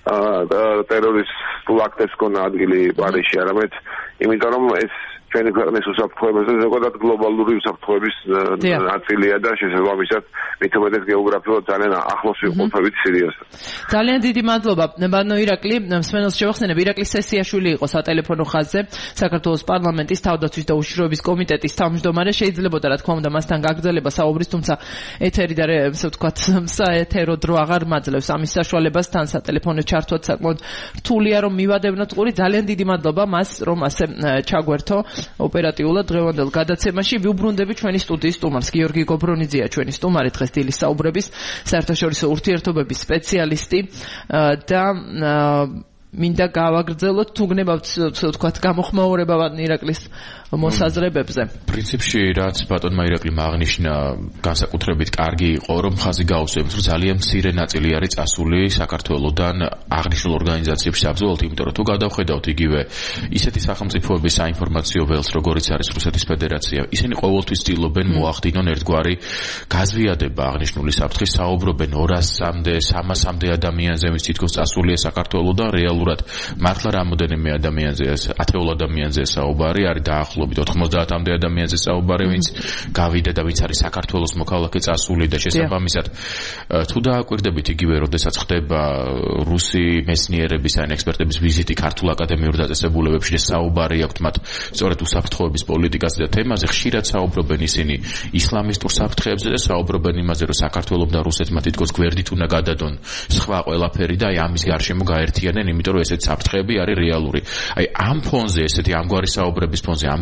ტერორისტულ აქტებს ქონა ადგილი პარიზში, არამედ იმიტომ, რომ ეს ჩვენი ქვეყნის უსაფრთხოებას და ზოგადად გლობალური უსაფრთხოების ნაწილია და შესაბამისად მით უმეტეს გეოგრაფიულად ძალიან ახლოს ვიმყოფებით სირიასთან. ძალიან დიდი მადლობა. ბანო ირაკლი, მსმენელს შევახსენებ, ირაკლი სესიაშვილი იყო სატელეფონო ხაზზე, საქართველოს პარლამენტის თავდაცვის და უშიშროების კომიტეტის თავმჯდომარე. შეიძლებოდა რა თქმა უნდა მასთან გაგრძელება საუბრის, თუმცა ეთერი და ესე ვთქვათ, საეთერო დრო აღარ მაძლევს ამის საშუალებას, თან სატელეფონო ჩართვაც საკმაოდ რთულია რომ მივადევნოთ ყური. ძალიან დიდი მადლობა მას, რომ ასე ჩაგვერთო ოპერატიულად დღევანდელ გადაცემაში. ვიუბრუნდები ჩვენი სტუდიის სტუმარს. გიორგი გობრონიძეა ჩვენი სტუმარი დღეს დილის საუბრების საერთაშორისო ურთიერთობების სპეციალისტი და მინდა გავაგრძელოთ თუ გნებავთ ვთქვათ გამოხმაურება ირაკლის მოსაზრებებზე. პრინციპში რაც ბატონმა ირაკლიმ აღნიშნა, განსაკუთრებით კარგი იყო, რომ ხაზი გაუსვამს, რომ ძალიან მცირე ნაწილი არის წასული საქართველოსდან აღნიშნულ ორგანიზაციებში საბრძოლოდ, იმიტომ რომ თუ გადავხედავთ იგივე ისეთი სახელმწიფოების საინფორმაციო ველს, როგორიც არის რუსეთის ფედერაცია, ისინი ყოველთვის ცდილობენ მოახდინონ ერთგვარი გაზვიადება აღნიშნული საფრთხის, საუბრობენ ორასამდე, სამასამდე ადამიანზე, ვინც თითქოს წასულია საქართველოსდან, რეალურად მართლა რამოდენიმე ადამიანზე, ათეულ ადამიანზე საუბარი არის დაახლოებით ოთხმოცდაათამდე ადამიანზე საუბარი, ვინც გავიდა და ვინც არის საქართველოს მოქალაქე წასული და შესაბამისად თუ დააკვირდებით იგივე, როდესაც ხდება რუსი მეცნიერების ან ექსპერტების ვიზიტი ქართულ აკადემიურ დაწესებულებებში და საუბარი აქვთ მათ სწორედ უსაფრთხოების პოლიტიკაზე და თემაზე, ხშირად საუბრობენ ისინი ისლამისტურ საფრთხეებზე და საუბრობენ იმაზე, რომ საქართველოს და რუსეთმა თითქოს გვერდით უნდა გადადონ სხვა ყველაფერი და აი ამის გარშემო გაერთიანენ, იმიტომ რომ ესეთი საფრთხეები არის რეალური. აი ამ ფონზე, ესეთი ამგვარი საუბრების ფონზე, ამგვარი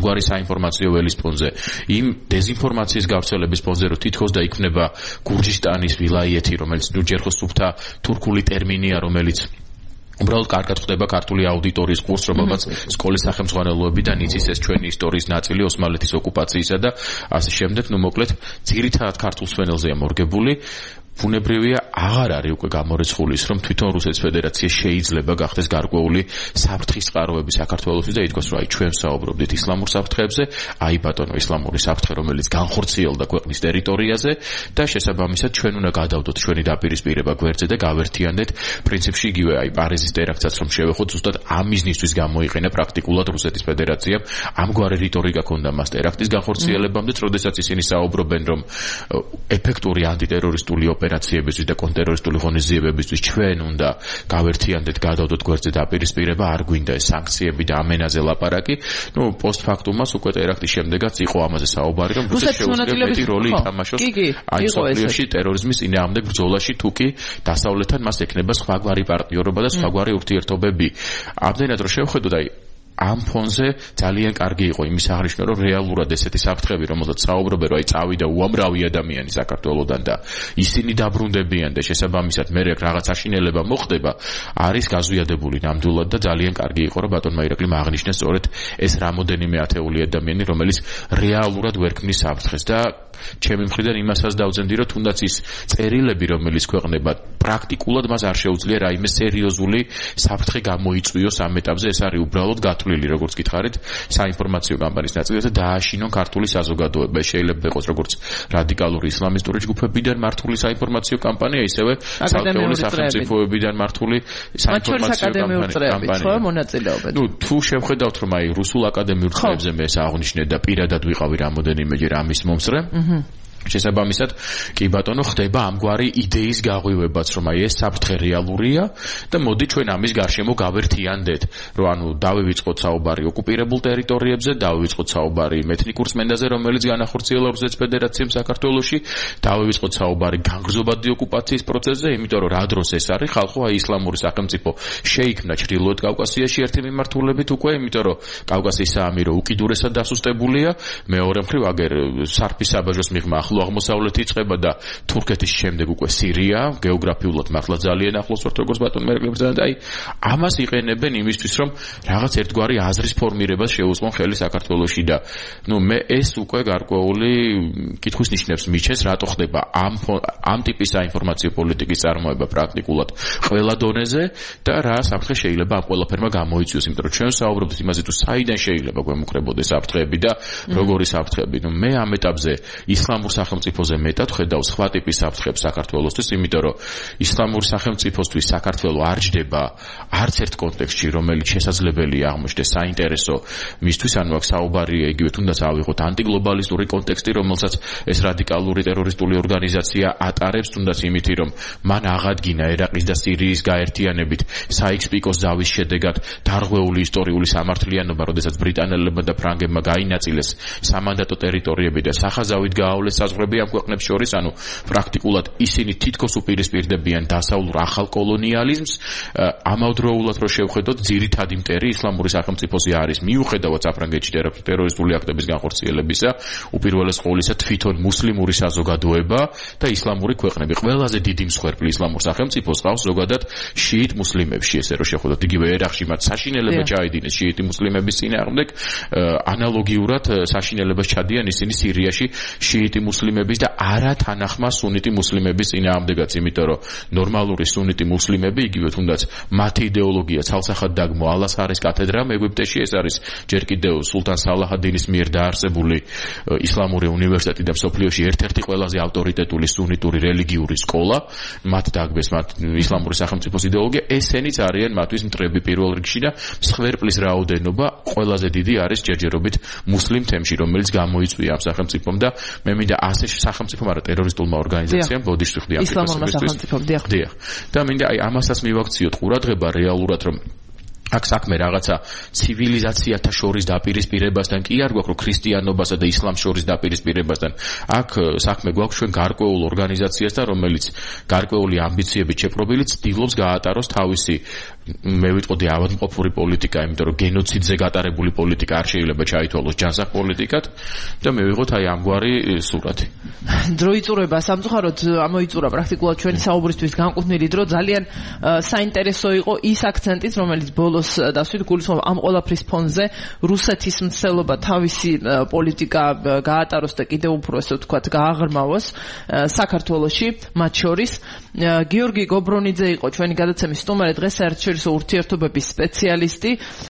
ამგვარი საინფორმაციო ველის ფონზე, იმ დეზინფორმაციის გავრცელების ფონზე, რომ თითქოს და იქნება გურჯისტანის ვილაიეთი, რომელიც ნუ ჯერ ხო სუფთა თურქული ტერმინია, რომელიც უბრალოდ კარგად ხდება ქართული აუდიტორიის კურსს, რომელსაც სკოლის სახელმძღვანელოებიდან იცის ეს ჩვენი ისტორიის ნაწილი ოსმალეთის ოკუპაციისა და ასე შემდეგ. ნუ მოკლედ, ძირითადად ქართულ სვენელზეა მორგებული. ბუნებრივია აღარ არის უკვე გამორიცხული ის, რომ თვითონ რუსეთის ფედერაცია შეიძლება გახდეს გარკვეული საფრთხის წყაროები საქართველოსთვის და ითქვას, რომ აი ჩვენ საუბრობდით ისლამურ საფრთხეებზე, აი ბატონო ისლამური საფრთხე, რომელიც განხორციელდა ქვეყნის ტერიტორიაზე და შესაბამისად ჩვენ უნდა გადავდოთ ჩვენი დაპირისპირება გვერდზე და გავერთიანდეთ პრინციპში იგივე აი პარიზის ტერაქტსაც რომ შევეხოთ, ზუსტად ამ მიზნისთვის გამოიყენა პრაქტიკულად რუსეთის ფედერაციამ ამგვარი რიტორიკა ქონდა მას ტერაქტის განხორციელებამდე, როდესაც ისინი საუბრობენ, რომ ეფექტური ანტიტერორისტული ოპერაციებისთვის და კონტრტერორისტული ღონისძიებებისთვის ჩვენ უნდა გავერთიანდეთ, გადავდოთ გვერდზე დაპირისპირება, არ გვინდა ეს სანქციები და ამენაზე ლაპარაკი. ნუ პოსტფაქტუმას უკვე ტერაქტის შემდეგაც იყო ამაზე საუბარი, რომ რუსეთს შეუძლია მეტი როლი ითამაშოს აი სოფლიოში ტერორიზმის წინააღმდეგ ბრძოლაში, თუ კი დასავლეთთან მას ექნება სხვაგვარი პარტნიორობა და სხვაგვარი ურთიერთობები. ამდენად რომ შევხედოთ, აი ამ ფონზე ძალიან კარგი იყო იმის აღნიშვნა, რომ რეალურად ესეთი საფრთხები, რომელსაც საუბრობენ, რომ აი წავიდა უამრავი ადამიანი საქართველოდან და ისინი დაბრუნდებიან და შესაბამისად მე რაღაც აშინელება მოხდება, არის გაზვიადებული ნამდვილად და ძალიან კარგი იყო, რომ ბატონმა ირაკლიმ აღნიშნეს სწორედ ეს რამოდენიმე ათეული ადამიანი, რომელიც რეალურად ვერ ქმნის საფრთხეს და ჩემი მხრიდან იმასაც დავძენდი, რომ თუნდაც ის წერილები, რომელიც ქვეყნება, პრაქტიკულად მას არ შეუძლია რაიმე სერიოზული საფრთხე გამოიწვიოს ამ ეტაპზე, ეს არის უბრალოდ გათვლილი, როგორც გითხარით, საინფორმაციო კამპანიის ნაწილი და დააშინონ ქართული საზოგადოება. შეიძლება იყოს როგორც რადიკალური ისლამისტური ჯგუფებიდან მართული საინფორმაციო კამპანია, ისევე ცალკეული სახელმწიფოებიდან მართული საინფორმაციო კამპანია. ხო, მონაწილეობენ. ნუ თუ შევხედავთ, რომ აი რუსულ აკადემიურ წრეებზე მე ეს აღნიშნე და პირადად ვიყავი რამოდენიმეჯერ ამის მომსწრე, შესაბამისად, კი ბატონო, ხდება ამგვარი იდეის გაღვივებაც, რომ აი ეს საფრთხე რეალურია და მოდი ჩვენ ამის გარშემო გავერთიანდეთ, რომ ანუ დავივიწყოთ საუბარი ოკუპირებულ ტერიტორიებზე, დავივიწყოთ საუბარი ეთნიკურ წმენდაზე, რომელიც განახორციელა რუსეთის ფედერაციამ საქართველოში, დავივიწყოთ საუბარი განგრძობადი ოკუპაციის პროცესზე, იმიტომ რომ რა დროს ეს არის, ხალხო აი ისლამური სახელმწიფო შეიქმნა ჩრდილოეთ კავკასიაში ერთი მიმართულებით უკვე, იმიტომ რომ კავკასიის საამირო უკიდურესად დასუსტებულია, მეორე მხრივ აგერ სარფის საბაჟოს მიღმა ახლო აღმოსავლეთი იწყება და თურქეთის შემდეგ უკვე სირია, გეოგრაფიულად მართლა ძალიან ახლოს ვართ როგორც ბატონმა ირაკლიმ ბრძანა და აი ამას იყენებენ იმისთვის, რომ რაღაც ერთგვარი აზრის ფორმირებას შეუწყონ ხელი საქართველოში და ნუ მე ეს უკვე გარკვეული კითხვის ნიშნებს მიჩენს, რატო ხდება ამ ამ ტიპის საინფორმაციო პოლიტიკის წარმოება პრაქტიკულად ყველა დონეზე და რა საფრთხე შეიძლება ამ ყველაფერმა გამოიწვიოს, იმიტომ რომ ჩვენ საუბრობთ იმაზე, თუ საიდან შეიძლება გვემუქრებოდეს საფრთხეები და როგორი საფრთხეები. ნუ მე ამ ეტაპზე ისლამურ სახელმწიფოზე მეტად ხედავ სხვა ტიპის საფრთხებს საქართველოსთვის, იმიტომ რომ ისლამური სახელმწიფოსთვის საქართველო არ ჯდება არც ერთ კონტექსტში, რომელიც შესაძლებელია აღმოჩნდეს საინტერესო მისთვის, ანუ აქ საუბარია იგივე თუნდაც ავიღოთ ანტიგლობალისტური კონტექსტი, რომელსაც ეს რადიკალური ტერორისტული ორგანიზაცია ატარებს, თუნდაც იმითი, რომ მან აღადგინა ერაყის და სირიის გაერთიანებით საიქს-პიკოს დავის შედეგად დარღვეული ისტორიული სამართლიანობა, როდესაც ბრიტანელებმა და ფრანგებმა გაინაწილეს სამანდატო ტერიტორიები და სახაზავით გაავლეს საზღვრები ამ ქვეყნებს შორის, ანუ პრაქტიკულად ისინი თითქოს უპირისპირდებიან დასავლურ ახალ კოლონიალიზმს. ამავდროულად რო შევხედოთ, ძირითადი მტერი ისლამური სახელმწიფოსი არის მიუხედავად საფრანგეთში ტერორისტული აქტების განხორციელებისა, უპირველეს ყოვლისა თვითონ მუსლიმური საზოგადოება და ისლამური ქვეყნები. ყველაზე დიდი მსხვერპლი ისლამურ სახელმწიფოს ყავს ზოგადად შიიტ მუსლიმებში, ესე რომ შევხედოთ, იგივე ერაყში მათ საშინელება ჩაიდინეს შიიტი მუსლიმების წინააღმდეგ, ანალოგიურად საშინელებას ჩადიან ისინი სირიაში შიიტი მუსლიმების და არა თანახმა სუნიტი მუსლიმების წინააღმდეგაც, იმიტომ რომ ნორმალური სუნიტი მუსლიმები, იგივე თუნდაც მათი იდეოლოგია ცალსახად დაგმო ალასარის კათედრა ეგვიპტეში, ეს არის ჯერ კიდევ სულთან სალაჰ-ად-დინის მიერ დაარსებული ისლამური უნივერსიტეტი და მსოფლიოში ერთ-ერთი ყველაზე ავტორიტეტული სუნიტური რელიგიური სკოლა, მათ დაგბეს მათ ისლამური სახელმწიფოს იდეოლოგია, ესენიც არიან მათთვის მტრები პირველ რიგში და მსხვერპლის რაოდენობა ყველაზე დიდი არის ჯერჯერობით მუსლიმ თემში, რომელიც გამოიწვია ამ სახელმწიფომ და მე მინდა ასე სახელმწიფომ არა ტერორისტულმა ორგანიზაციამ ბოდიში ხდი აფრიკასთვის. და მინდა აი ამასაც მივაქციოთ ყურადღება რეალურად, რომ აქ საქმე რაღაცა ცივილიზაციათა შორის დაპირისპირებასთან კი არ გვაქვს, რომ ქრისტიანობასა და ისლამს შორის დაპირისპირებასთან. აქ საქმე გვაქვს ჩვენ გარკვეულ ორგანიზაციასთან, რომელიც გარკვეული ამბიციებით შეპყრობილი ცდილობს გაატაროს თავისი, მე ვიტყოდი ავადმყოფური პოლიტიკა, იმიტომ რომ გენოციდზე გატარებული პოლიტიკა არ შეიძლება ჩაითვალოს ჯანსაღ პოლიტიკად და მე ვიღოთ აი ამგვარი სურათი. დრო იწურება სამწუხაროდ ამოიწურა პრაქტიკულად ჩვენი საუბრისთვის განკუთვნილი დრო. ძალიან საინტერესო იყო ის აქცენტიც, რომელიც ბოლოს დასვით გულისხმობ ამ ყველაფრის ფონზე რუსეთის მცდელობა თავისი პოლიტიკა გაატაროს და კიდევ უფრო ესე ვთქვათ გააღრმავოს საქართველოში, მათ შორის გიორგი გობრონიძე იყო ჩვენი გადაცემის სტუმარი, დღეს საერთაშორისო ურთიერთობების სპეციალისტი.